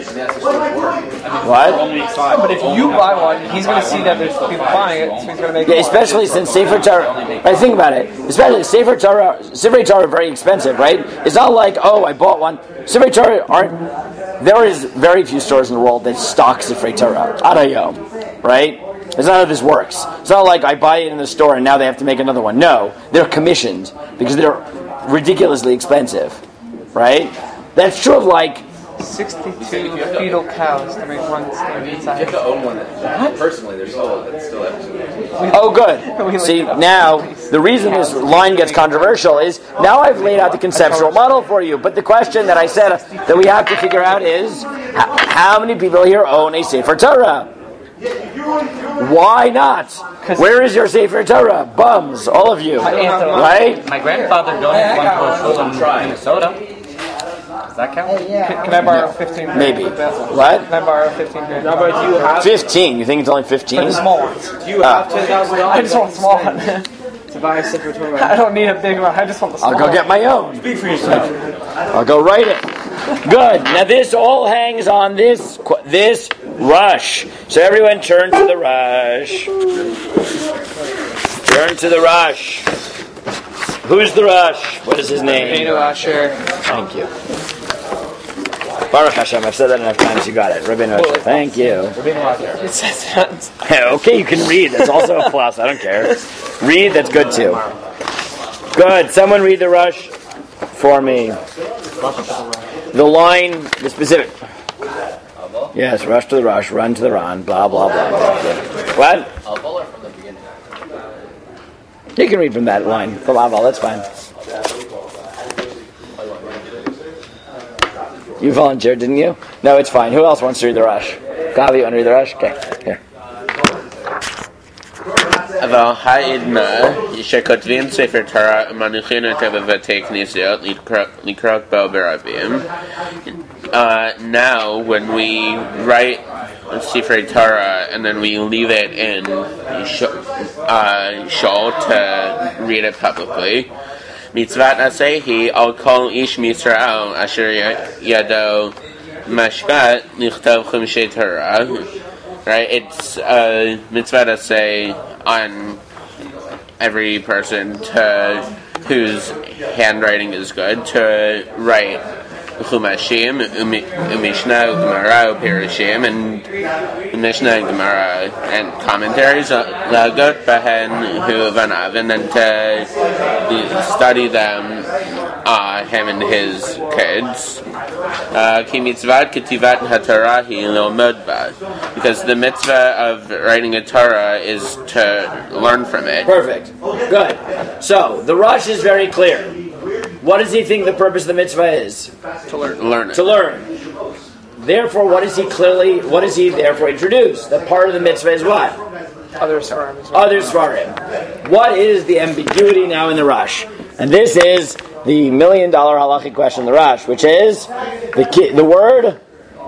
What? But if you buy one, he's going to see that there's people buying it, so he's going to make Yeah, more. especially since Sefer Torah. Right, think about it. Especially Sefer Torah are very expensive, right? It's not like, oh, I bought one. Sefer Torah aren't. There is very few stores in the world that stock Sefer Torah. Adayom, right? It's not how this works. It's not like I buy it in the store and now they have to make another one. No, they're commissioned because they're ridiculously expensive, right? That's true of like 62 fetal cows to make one stand inside. You have to own one. Personally, it's still empty. Oh, good. See, now, the reason this line gets controversial is, now I've laid out the conceptual model for you, but the question that I said that we have to figure out is, how many people here own a Sefer Torah? Why not? Where is your Sefer Torah? Bums, all of you. Right? My grandfather donated one to a shul in Minnesota. Does that count? Can I borrow 15 grand? Maybe. What? Can I borrow 15 grand? No, but do you have 15. You think it's only 15? The small ones. do you have $10,000? I just want a small one. To buy a Sefer Torah. I don't need a big one. I just want the small I'll one. go get my own. Speak for yourself. I'll go write it. Good. Now this all hangs on this rush. So everyone turn to the rush. Turn to the rush. Who's the rush? What is his name? Rabbeinu Asher. Thank you. Baruch Hashem. I've said that enough times. You got it. Rabbeinu Asher. Thank you. It says that. Okay, you can read. That's also a plus. I don't care. Read. That's good too. Good. Someone read the rush for me. The line, the specific. Yes, rush to the rush, run to the run, blah, blah, blah. What? Or from the beginning? You can read from that line. From Aval, that's fine. You volunteered, didn't you? No, it's fine. Who else wants to read the Rush? Gavi, you want to read the Rush? Okay, here. אבל העדנה שכותבים ספר תורה מניחים אותו בבתי כנסיות לקרוא בו ברבים. Now, when we write Sefer Torah and then we leave it in shul to read it publicly, מצוות עשה היא על כל איש מישראל אשר ידו משפט לכתוב חומשי תורה. Right, it's mitzvah to say on every person whose handwriting is good to write Chumashim, Mishnah, Gemara, Pirushim, and Mishnah, and Gemara, and commentaries, Lagot Bahen Huvanav, and then to study them, him and his kids. Ki mitzvat ketivat haTorah hi lomod ba, because the mitzvah of writing a Torah is to learn from it. Perfect. Good. So, the Rush is very clear. What does he think the purpose of the mitzvah is? To learn it. To learn. Therefore, what does he therefore introduce? That part of the mitzvah is what? Other svarim. Other svarim. What is the ambiguity now in the Rush? And this is the $1 million halachic question in the Rush, which is the word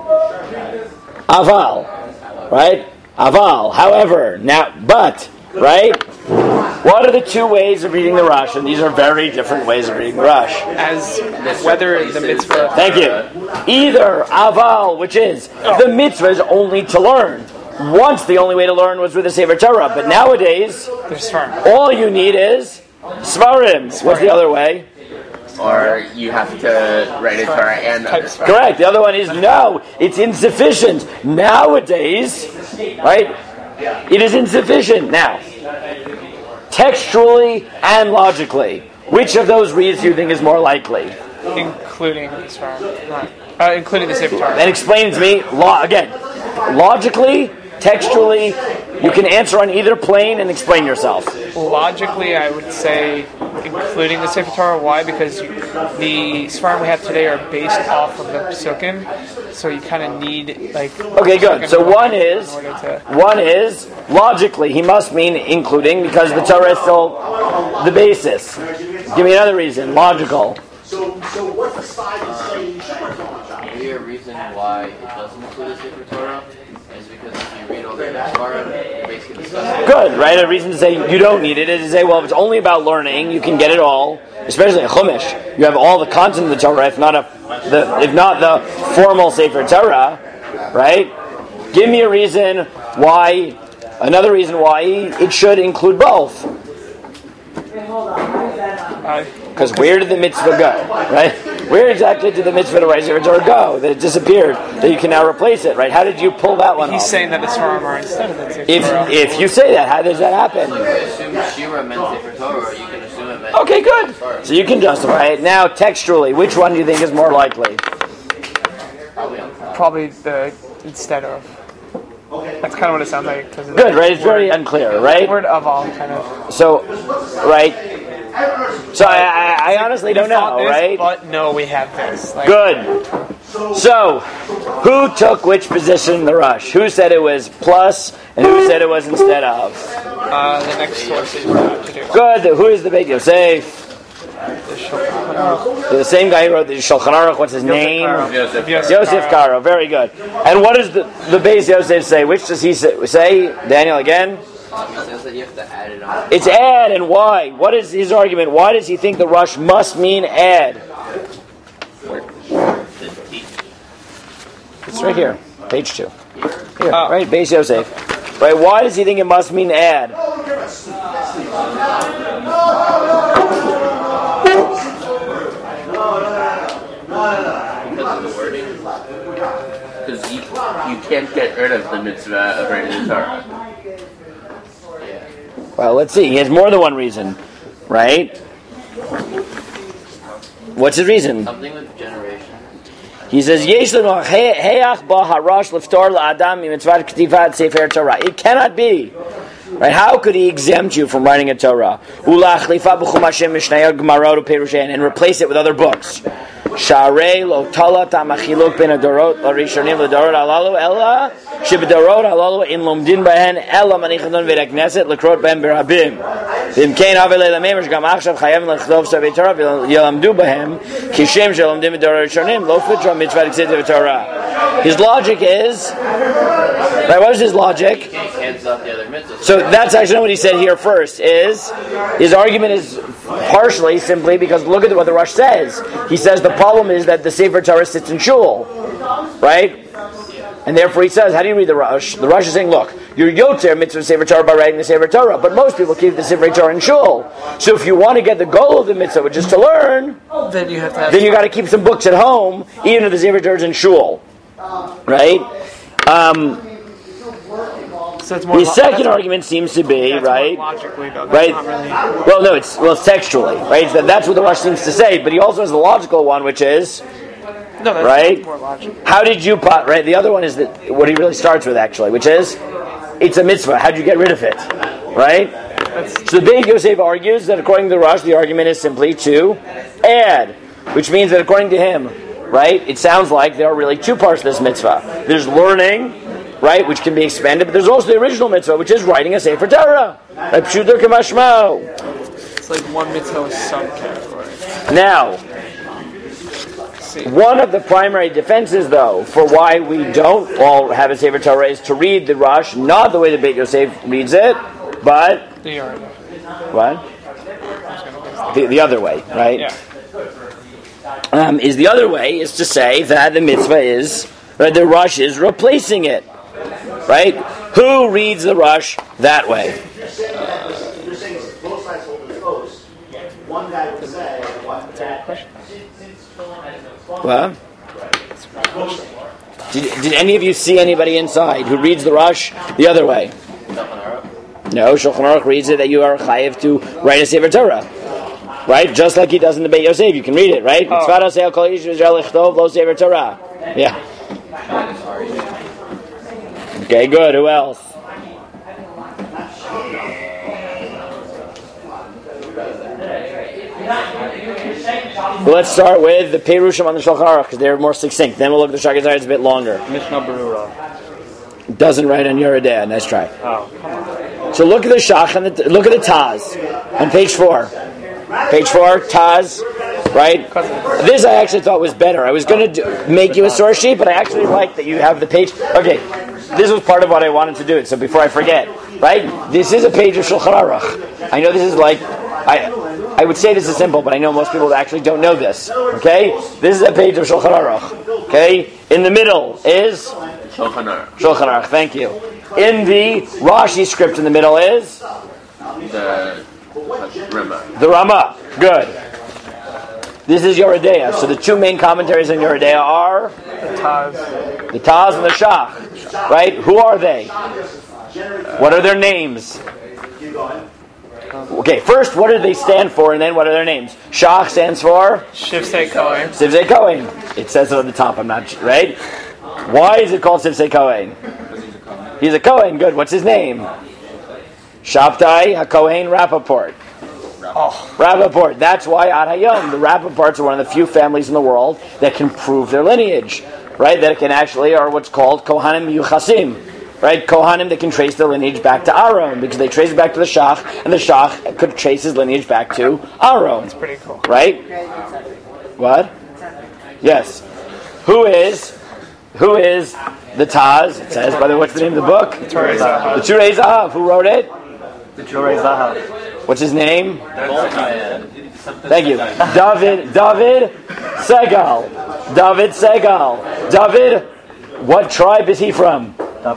aval, right? Aval. However, now, but, right? What are the two ways of reading the Rush? And these are very different ways of reading the Rush. As whether the mitzvah... Thank you. Either aval, which is the mitzvah is only to learn. Once the only way to learn was with the Sefer Torah, but nowadays, all you need is svarim. What's the other way? Or you have to write a Torah and correct. The other one is no, it's insufficient. Nowadays, right? It is insufficient now. Textually and logically, which of those reads do you think is more likely? Including the Sefer Torah. Then explain to me, again, logically, textually, you can answer on either plane and explain yourself. Logically, I would say including the Sefer Torah. Why? Because the Svarim we have today are based off of the Psukim, so you kind of need Okay, good. So one is logically he must mean including because the Torah is still the basis. Give me another reason. Logical. So what's the side of saying maybe a reason why it doesn't include the Sefer Torah is because if you read all the Svarim, you're basically discussing. Good, right? A reason to say you don't need it is to say, well, if it's only about learning, you can get it all. Especially in Chumash, you have all the content of the Torah, if not the formal Sefer Torah, right? Give me a reason why. Another reason why it should include both. Because where did the mitzvah go, right? Where exactly did the mitzvah to write Sefer Torah go? That it disappeared, that you can now replace it, right? How did you pull that one off? He's saying that the Svarim are instead of the Sefer Torah. If you say that, how does that happen? If you assume Shira meant Sefer Torah, you can assume it meant... Okay, good. So you can justify it. Now, textually, which one do you think is more likely? Probably the instead of. That's kind of what it sounds like. Good, right? It's very unclear, right? The word aval, kind of. So, right? So I honestly don't know, right? But no, we have this. Good. So, who took which position in the Rush? Who said it was plus, and who said it was instead of? The next source is what to do. Good. Who is the Beit Yosef? The same guy who wrote the Shulchan Aruch. What's his name? Yosef Karo. Very good. And what does the Beis Yosef say? Which does he say? Daniel again? It says that you have to add it on. It's add, and why? What is his argument? Why does he think the Rush must mean add? It's right here, page 2. Here, right, Beis Yosef. Right, why does he think it must mean add? Because of the wording. Because you can't get rid of the mitzvah of writing the Torah. Well, let's see. He has more than one reason, right? What's his reason? Something with generation. He says, "Yesh lanu heyach ba harash liftor la'adam mitzvat ketivat sefer Torah." It cannot be, right? How could he exempt you from writing a Torah? Ulachlifa b'chumashim mishnayot gemarot u'perushin and replace it with other books. Sharei lo talat amachiluk ben adorot arishonim ledorot alalu ella shebedorot alalu in lomdin behen ella manichadon v'rekneset lekrot ben berabim. V'imkein havelei lamemer shgam achshav chayavim lechdov savei Torah v'yalamdu behem kishem shelomdim v'dorot rishonim lo fitra mitzvah d'ksetiv v'Torah. His logic is, right? What is his logic? So that's actually not what he said here first. Is his argument is partially simply because look at what the Rosh says. He says the problem is that the Sefer Torah sits in shul, right? And therefore he says, how do you read the Rosh? The Rosh is saying, look, you're Yotzer mitzvah Sefer Torah by writing the Sefer Torah, but most people keep the Sefer Torah in shul. So if you want to get the goal of the mitzvah, which is to learn, then you have to. Then you got to keep some books at home, even if the Sefer Torah is in shul, right? So it's more the second argument seems to be right. Logically, though. Right. Not really... Well, no, it's textually, right? That's what the Rosh seems to say, but he also has the logical one, which is no, that's right. More logical. How did you right? The other one is that what he really starts with actually, which is it's a mitzvah. How do you get rid of it, right? So the Beit Yosef argues that according to the Rosh, the argument is simply to add, which means that according to him, right, it sounds like there are really two parts of this mitzvah. There's learning, right, which can be expanded, but there's also the original mitzvah, which is writing a Sefer Torah. Like Pshuter Kamashmo. It's like one mitzvah is subcategory. Now, one of the primary defenses, though, for why we don't all have a Sefer Torah is to read the Rosh, not the way the Beit Yosef reads it, but what? The other way, right? Yeah. Is the other way is to say that the mitzvah is, right, the Rosh is replacing it. Right? Who reads the Rosh that way? You're saying both sides hold the post. One guy would say, What? Did any of you see anybody inside who reads the Rosh the other way? No, Shulchan Aruch reads it that you are chayiv to write a Sefer Torah. Right? Just like he does in the Beit Yosef. You can read it, right? Yeah. Okay, good. Who else? Well, let's start with the Perushim on the Shulchan Aruch because they're more succinct. Then we'll look at the Shagazayah. It's a bit longer. Mishnah Berurah. Doesn't write on Yeridea. Nice try. Oh, come on. So look at the Shach and look at the Taz on page 4. Page 4, Taz, right? This I actually thought was better. I was going to make you a source sheet, but I actually like that you have the page. Okay, this was part of what I wanted to do. So before I forget, right? This is a page of Shulchan Aruch. I know this is like, I would say this is simple, but I know most people actually don't know this. Okay? This is a page of Shulchan Aruch. Okay? In the middle is Shulchan Aruch. Shulchan Aruch, thank you. In the Rashi script in the middle is The Rama. the Rama. Good. This is Yeridea. So the two main commentaries on Yeridea are the Taz and the Shach. Right? Who are they? What are their names? Okay, first, what do they stand for, and then what are their names? Shach stands for Shivsei Kohen. Sivsei Kohen. It says it on the top. I'm not right. Why is it called Sivsei Kohen? He's a Kohen. Good. What's his name? Shabtai HaKohen Rappaport. Rappaport. That's why Ad Hayom, the Rappaports are one of the few families in the world that can prove their lineage, right? That can actually are what's called Kohanim Yuchasim, right? Kohanim that can trace their lineage back to Aaron because they trace it back to the Shach, and the Shach could trace his lineage back to Aaron. That's pretty cool, right? What? Yes. Who is the Taz? It says, by the way, what's the name of the book? The Turei Zahav. Who wrote it? The Turei Zahav. What's his name? Thank you. David Segal. David Segal. David, what tribe is he from?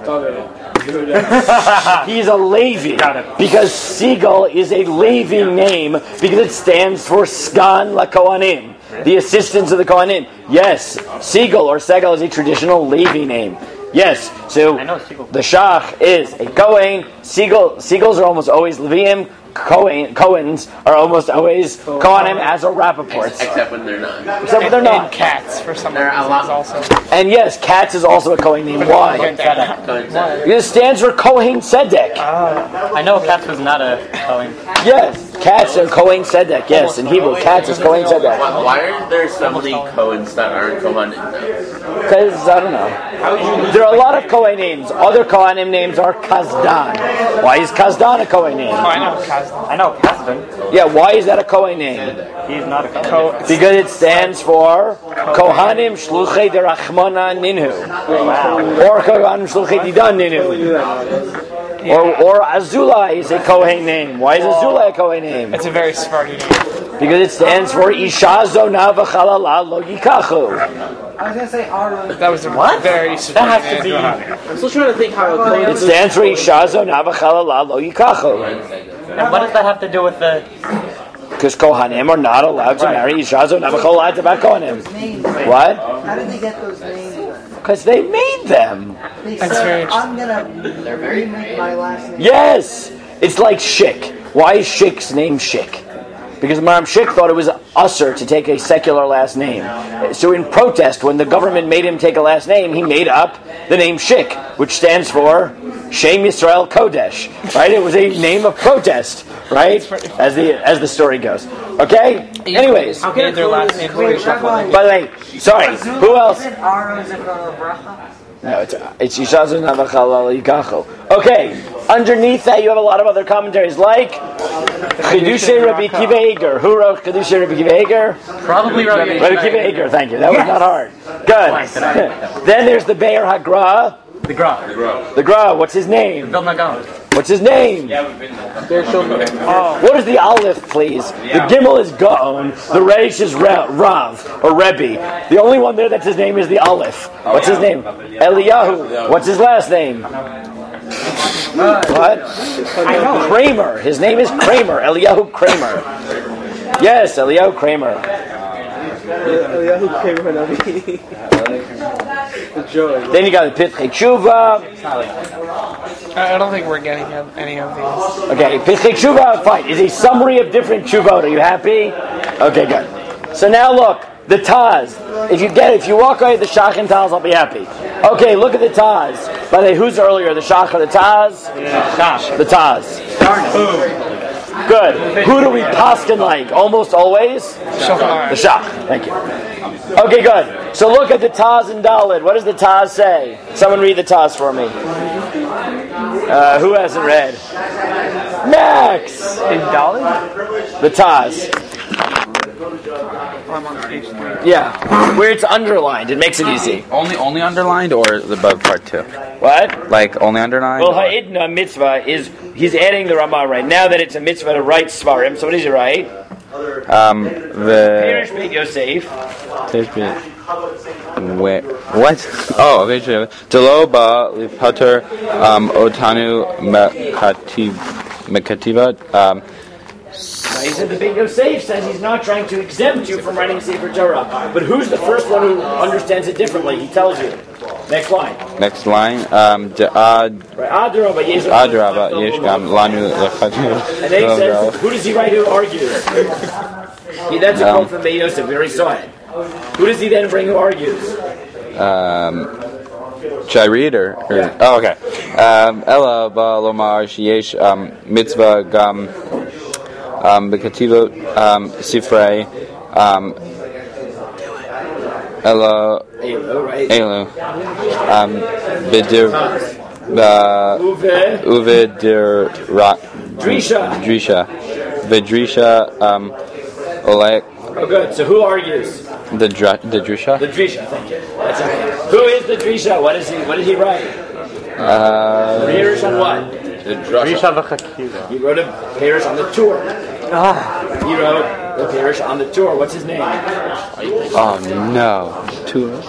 He's a Levi. Because Segal is a Levi name because it stands for Sgan LaKohanim, the assistants of the Kohanim. Yes, Segal or Segal is a traditional Levi name. Yes, so the Shach is a Kohen. Seagulls are almost always Leviim. Cohens are almost always Kohanim as are Rappaports. Except when they're not. Except when they're not. And Cats for some reason also. And yes, Katz is also a Kohen name. Why? Because it stands for Kohen Tzedek. I know Katz was not a Kohen. Yes. Katz and Kohen Sedek. Yes, in Hebrew, Katz is Kohen Sedek. Why aren't there so many Cohens that aren't Kohanim? Because, I don't know. There are a lot of Kohen names. Other Kohanim names are Kazdan. Why is Kazdan a Kohen name? I know Kazdan. Yeah, why is that a Kohen name? He's not a Kohen. Because it stands for Kohanim Shluchei Derachmana Ninhu. Or Kohanim Shluchei Didan Ninhu. Or Azulai is a Kohen name. Why is Azulai a Kohen name? It's a very Sephardi name. Because it stands for Isha Zona V'chalala Lo Yikachu. I was going to say Aaron. That was a very Sephardi name. I'm still trying to think how It stands for Isha Zona V'chalala Lo Yikachu. And what does that have to do with the... Because Kohanim are not allowed to marry Isha Zona V'chalala to Kohanim. What? How did they get those names? Because they made them. They That's said, very I'm going to remake my last name. Yes! It's like Shik. Why is Shik's name Shik? Because Maram Shik thought it was usher to take a secular last name. So in protest, when the government made him take a last name, he made up the name Shik, which stands for Shem Yisrael Kodesh. Right? It was a name of protest, right? As the story goes. Okay? Anyways. How can their last name? By the way, sorry, who else? Is it Aaron Bracha? No, it's Yishazun Navachalal Yikachu. Okay, underneath that you have a lot of other commentaries like Chidushay Rabbi Kiva Eger. Who wrote Chidushay Rabbi Kiva Eger? Probably Rabbi Kiva Eger, thank you. That was not hard. Good. Then there's the Be'er HaGra. The Gra. The Gra, what's his name? Vilna Gaon. What's his name? What is the Aleph, please? The Gimel is Gaon. The Reish is Rav, or Rebbe. The only one there that's his name is the Aleph. What's his name? Eliyahu. What's his last name? What? Kramer. His name is Kramer. Eliyahu Kramer. Yes, Eliyahu Kramer. Eliyahu Kramer. Then you got the Pitchei Tshuva. I don't think we're getting any of these. Okay, Pitchei Tshuva, fine. Is a summary of different Tshuvot. Are you happy? Okay, good. So now look, the Taz. If you walk away with the Shach and Taz, I'll be happy. Okay, look at the Taz. By the way, who's earlier, the Shach or the Taz? Shach. The Taz. Good. Who do we paskin like? Almost always? The Shach. Thank you. Okay, good. So look at the Taz and Daled. What does the Taz say? Someone read the Taz for me. Who hasn't read? Max! In Daled? The Taz. I'm on page 3. Yeah. Where it's underlined. It makes it easy. Only underlined or the above part too? What? Like only underlined? Well, Ha'idna mitzvah is, he's adding the Ramah right now that it's a mitzvah to write Svarim. So what does he write? Perish Beit Yosef. What? Oh, okay. Delo ba lipater otanu mekativat. He said the Beit Yosef says he's not trying to exempt you from writing Sefer Torah. But who's the first one who understands it differently? He tells you. Next line. Adraba yesh gam lanu lechatir. And then he says, who does he write who argues? That's a quote from Beit Yosef. We already saw it. Who does he then bring who argues? Should I read or? Oh, okay. Ella ba lomar sheyesh mitzvah gam b'kativot sifrei Ella Elu bidir uvedir drisha vidrisha olek. Oh, good. So who argues? The Drisha? The Drisha, thank you. That's okay. Who is the Drisha? What did he write? Perish on what? The Drisha v'chakiva. He wrote a Perish on the tour. He wrote the Perish on the tour. What's his name? Oh no. Tour?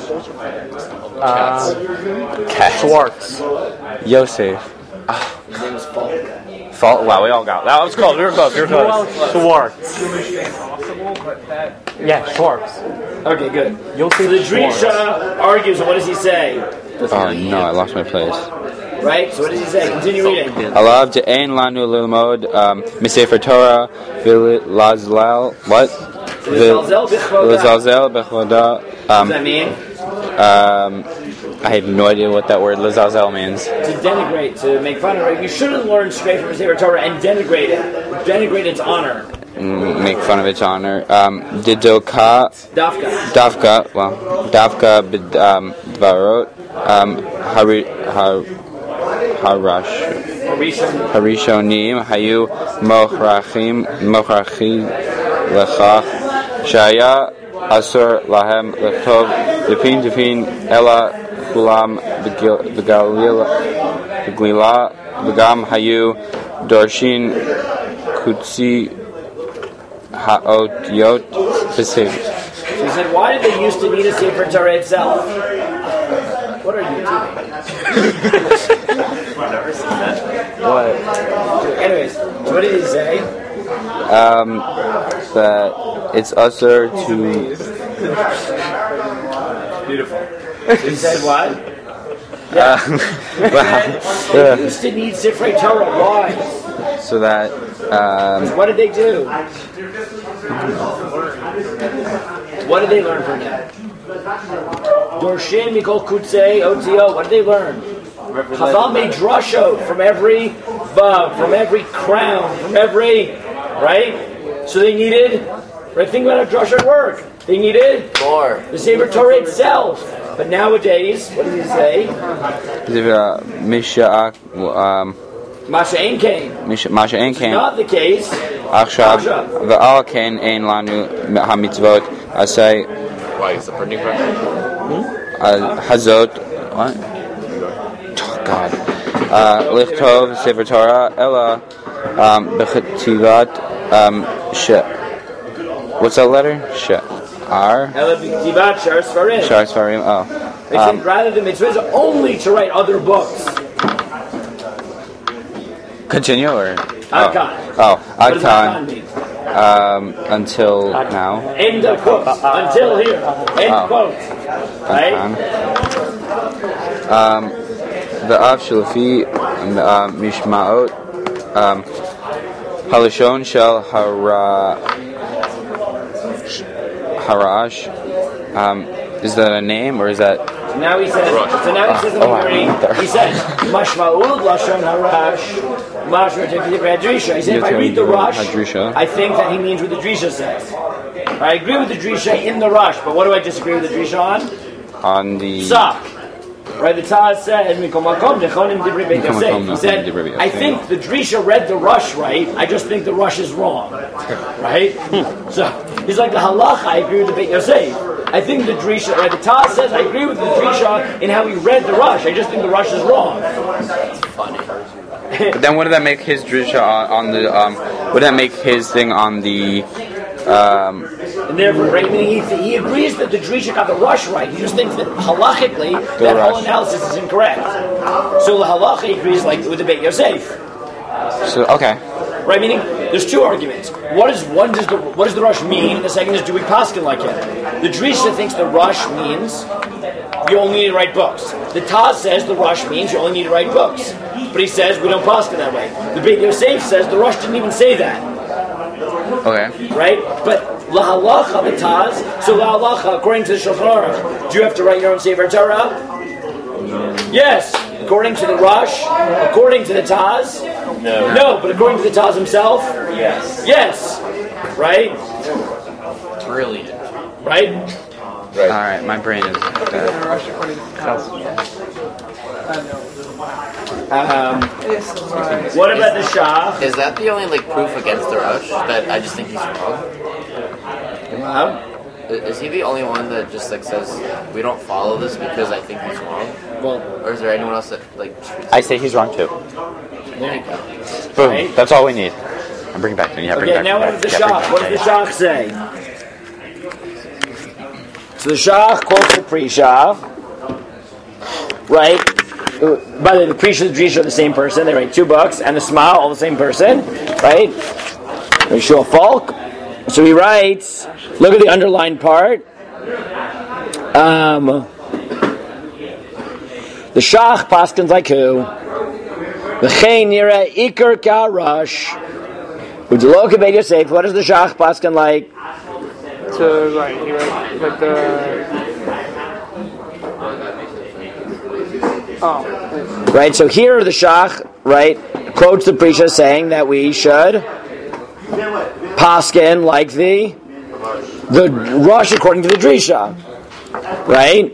Schwartz. Yosef. His name is Falk. Wow, we all got that. Was close. We were close. Schwartz. Yeah, Schwartz. Okay, good. So the Drisha argues, and what does he say? Oh no, I lost my place. Right? So what does he say? Continue reading. Alav de'ein lanu lilmod misefer Torah v'lazlal what? V'lazalzel b'chvoda. V'lazalzel b'chvoda. What does that mean? I have no idea what that word Lazazel means. To denigrate, to make fun of it. You shouldn't learn straight from the Sefer Torah and denigrate it. Denigrate its honor. Make fun of its honor. Didoka. Dafka. Davka b'dvarot. Harishonim hayu mochrachim lechach shaya asur lahem lechtov depin ela kulam begalila begam hayu dorshin kutsi haotiot b'sev. She said, why did they used to need a Sefer Torah itself? What are you doing? I've never seen that. What? Anyways, what did he say? That it's usher to. Beautiful. He said what? They used to need Sefer Torah. Why? So that. What did they do? What did they learn from him? Dorshin Mikol Kutzei OTO. What did they learn? Chazal made drashot from every vav, from every crown, from every, right? So they needed, right? Think about how drashot work. They needed more. The Sefer Torah itself. But nowadays, what does he say? Masha Ein Kain. Masha Ein Kain. Not the case. Achshav ve'al kain ein lanu hamitzvot asay. Why is the printing press? Hazot. What? Oh God. Lichtov Sefer Torah ela b'chetivat she. What's that letter? She. R. Ela b'chetivat shar svarim. Shar svarim. Oh. They said rather than mitzvahs only to write other books. Continue or? Adkan. Adkan. What does Adkan mean? Until now. End of quote. Until here. End quote. Right? The Av Shalafi Mishmaot Halashon Shel Harash. Is that a name or is that? Now he says. So now he says in the he says Mashmaud Lashon Harash. He said, if I read the Rush, I think that he means what the Drisha says. I agree with the Drisha in the Rush, but what do I disagree with the Drisha on? On the Sa. Right, the Taz said, he said, I think the Drisha read the Rush right, I just think the Rush is wrong. Right? So, he's like, the Halacha, I agree with the Beit Yosef. I think the Drisha, right, the Taz says, I agree with the Drisha in how he read the Rush, I just think the Rush is wrong. That's funny. But then wouldn't that make his drisha on the would that make his thing on the and therefore, right, he agrees that the Drisha got the Rush right. He just thinks that halachically that whole analysis is incorrect. So the halacha he agrees like with the Beit Yosef. So okay. Right, meaning there's two arguments. What does the Rush mean? And the second is, do we paskin like him? The Drisha thinks the Rush means you only need to write books. The Taz says the Rush means you only need to write books. But he says we don't paskin that way. The Beit Yosef says the Rush didn't even say that. Okay. Right? But la halacha the Taz, so la halacha, according to the Shulchan Aruch, do you have to write your own Sefer Torah? Yes. According to the Rush, according to the Taz? No, but according to the Taz himself? Yes. Right? Brilliant. Right? Alright, my brain is what about the Shah? Is that the only proof against the Rush that I just think he's wrong? Is he the only one that just says we don't follow this because I think he's wrong? Well, or is there anyone else that I say he's wrong too. There you go. Boom. Right? That's all we need. I'm bringing back to you. Okay, now what does the Shah? What does the Shah say? So the Shah quotes the Pre-Shah, right? By the way, the Pre-Shah and the Drisha are the same person. They write 2 books, and the Smile, all the same person, right? Yeshua Falk. So he writes, look at the underlined part. The Shach paskins like who? V'chein nira ikar karash. U'delo k'beit Yosef. What is the Shach paskin like? To like the Right. So here the Shach, right, quotes the Prisha saying that we should paskin like the Rosh according to the Drisha, right?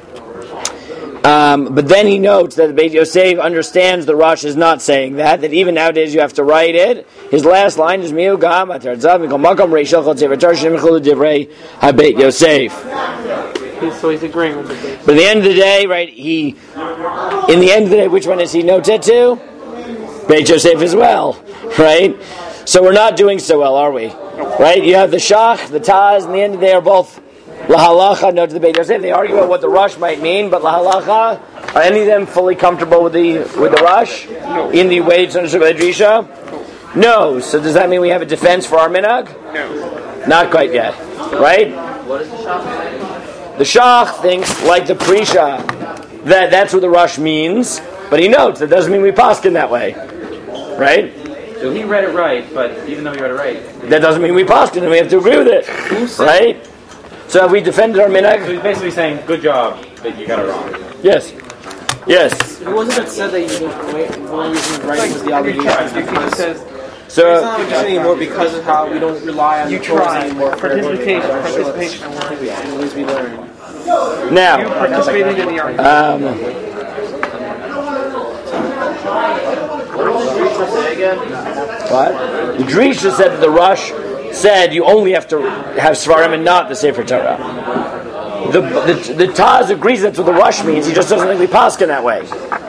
But then he notes that the Beit Yosef understands the Rosh is not saying that even nowadays you have to write it. His last line is Miu Gam Atarzav Mikol Makom Reishel Chol Tzev Atar Shem Chulu Divrei HaBeit Yosef. So he's agreeing with the Beit. But at the end of the day, right? In the end of the day, which one is he noted to? Beit Yosef as well, right? So we're not doing so well, are we? Right? You have the Shach, the Taz, and the end of the day are both Lahalacha, no to the Beit Yosef. They argue about what the Rush might mean, but Lahalacha, are any of them fully comfortable with the Rush? No. In the way it's understood by the Drisha? No. So does that mean we have a defense for our minhag? No. Not quite yet. Right? What is the Shach? The Shach thinks, like the Prisha, that that's what the Rush means, but he notes that doesn't mean we paskin that way. Right? So he read it right, but even though he read it right, That doesn't mean we paskin, and we have to agree with it. Right? So have we defended our so minhag? he's basically saying, "Good job, but you got it wrong." Yes. Yes. It wasn't it said that you didn't wait, the only reason writing was the obligation. He says, It's So not just anymore because of how we don't rely on you the Torah try. anymore. Participation. At least we learn. You now, participated in the argument. what? The Drisha said that the Rush said you only have to have Svarim and not the Sefer Torah. The Taz agrees that's what the Rush means. He just doesn't think we paskin that way.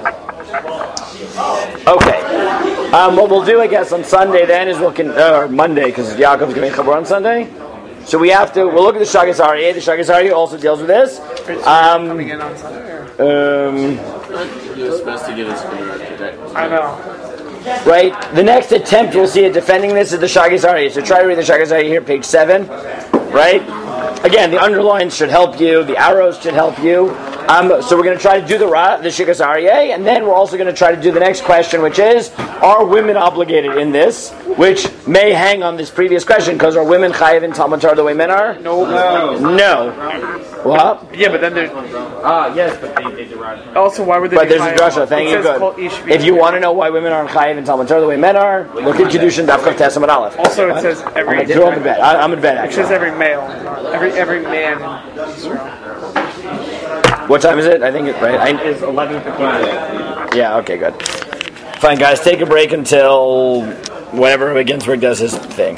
Okay. What we'll do, I guess, on Sunday then is or Monday, because Yaakov's giving Chabur on Sunday. So we'll look at the Shagas Aryeh. The Shagas Aryeh also deals with this. Coming in on Sunday, or? He was supposed to give us today. I know. Right? The next attempt we'll see at defending this is the Shagas Aryeh. So try to read the Shagas Aryeh here, page 7. Right? Again, the underlines should help you. The arrows should help you. So we're going to try to do the Shagas Aryeh, and then we're also going to try to do the next question, which is, are women obligated in this? Which may hang on this previous question, because are women chayiv in Talmud Torah the way men are? No. No. What? Yeah, but then there's... Yes, but they derived. Also, why would they But be there's a higher? drasha. Thank you. Good. If you want to know why women aren't chayiv in Talmud Torah the way men are, look at Kedushin Daf Kaf Tesam and Aleph. Also, it says every... Throw them in bed. I'm in bed, It actually. says every male. Every man in Israel. What time is it? I think right. It's 11:55. Yeah. Okay. Good. Fine, guys. Take a break until whenever Ginsburg does his thing.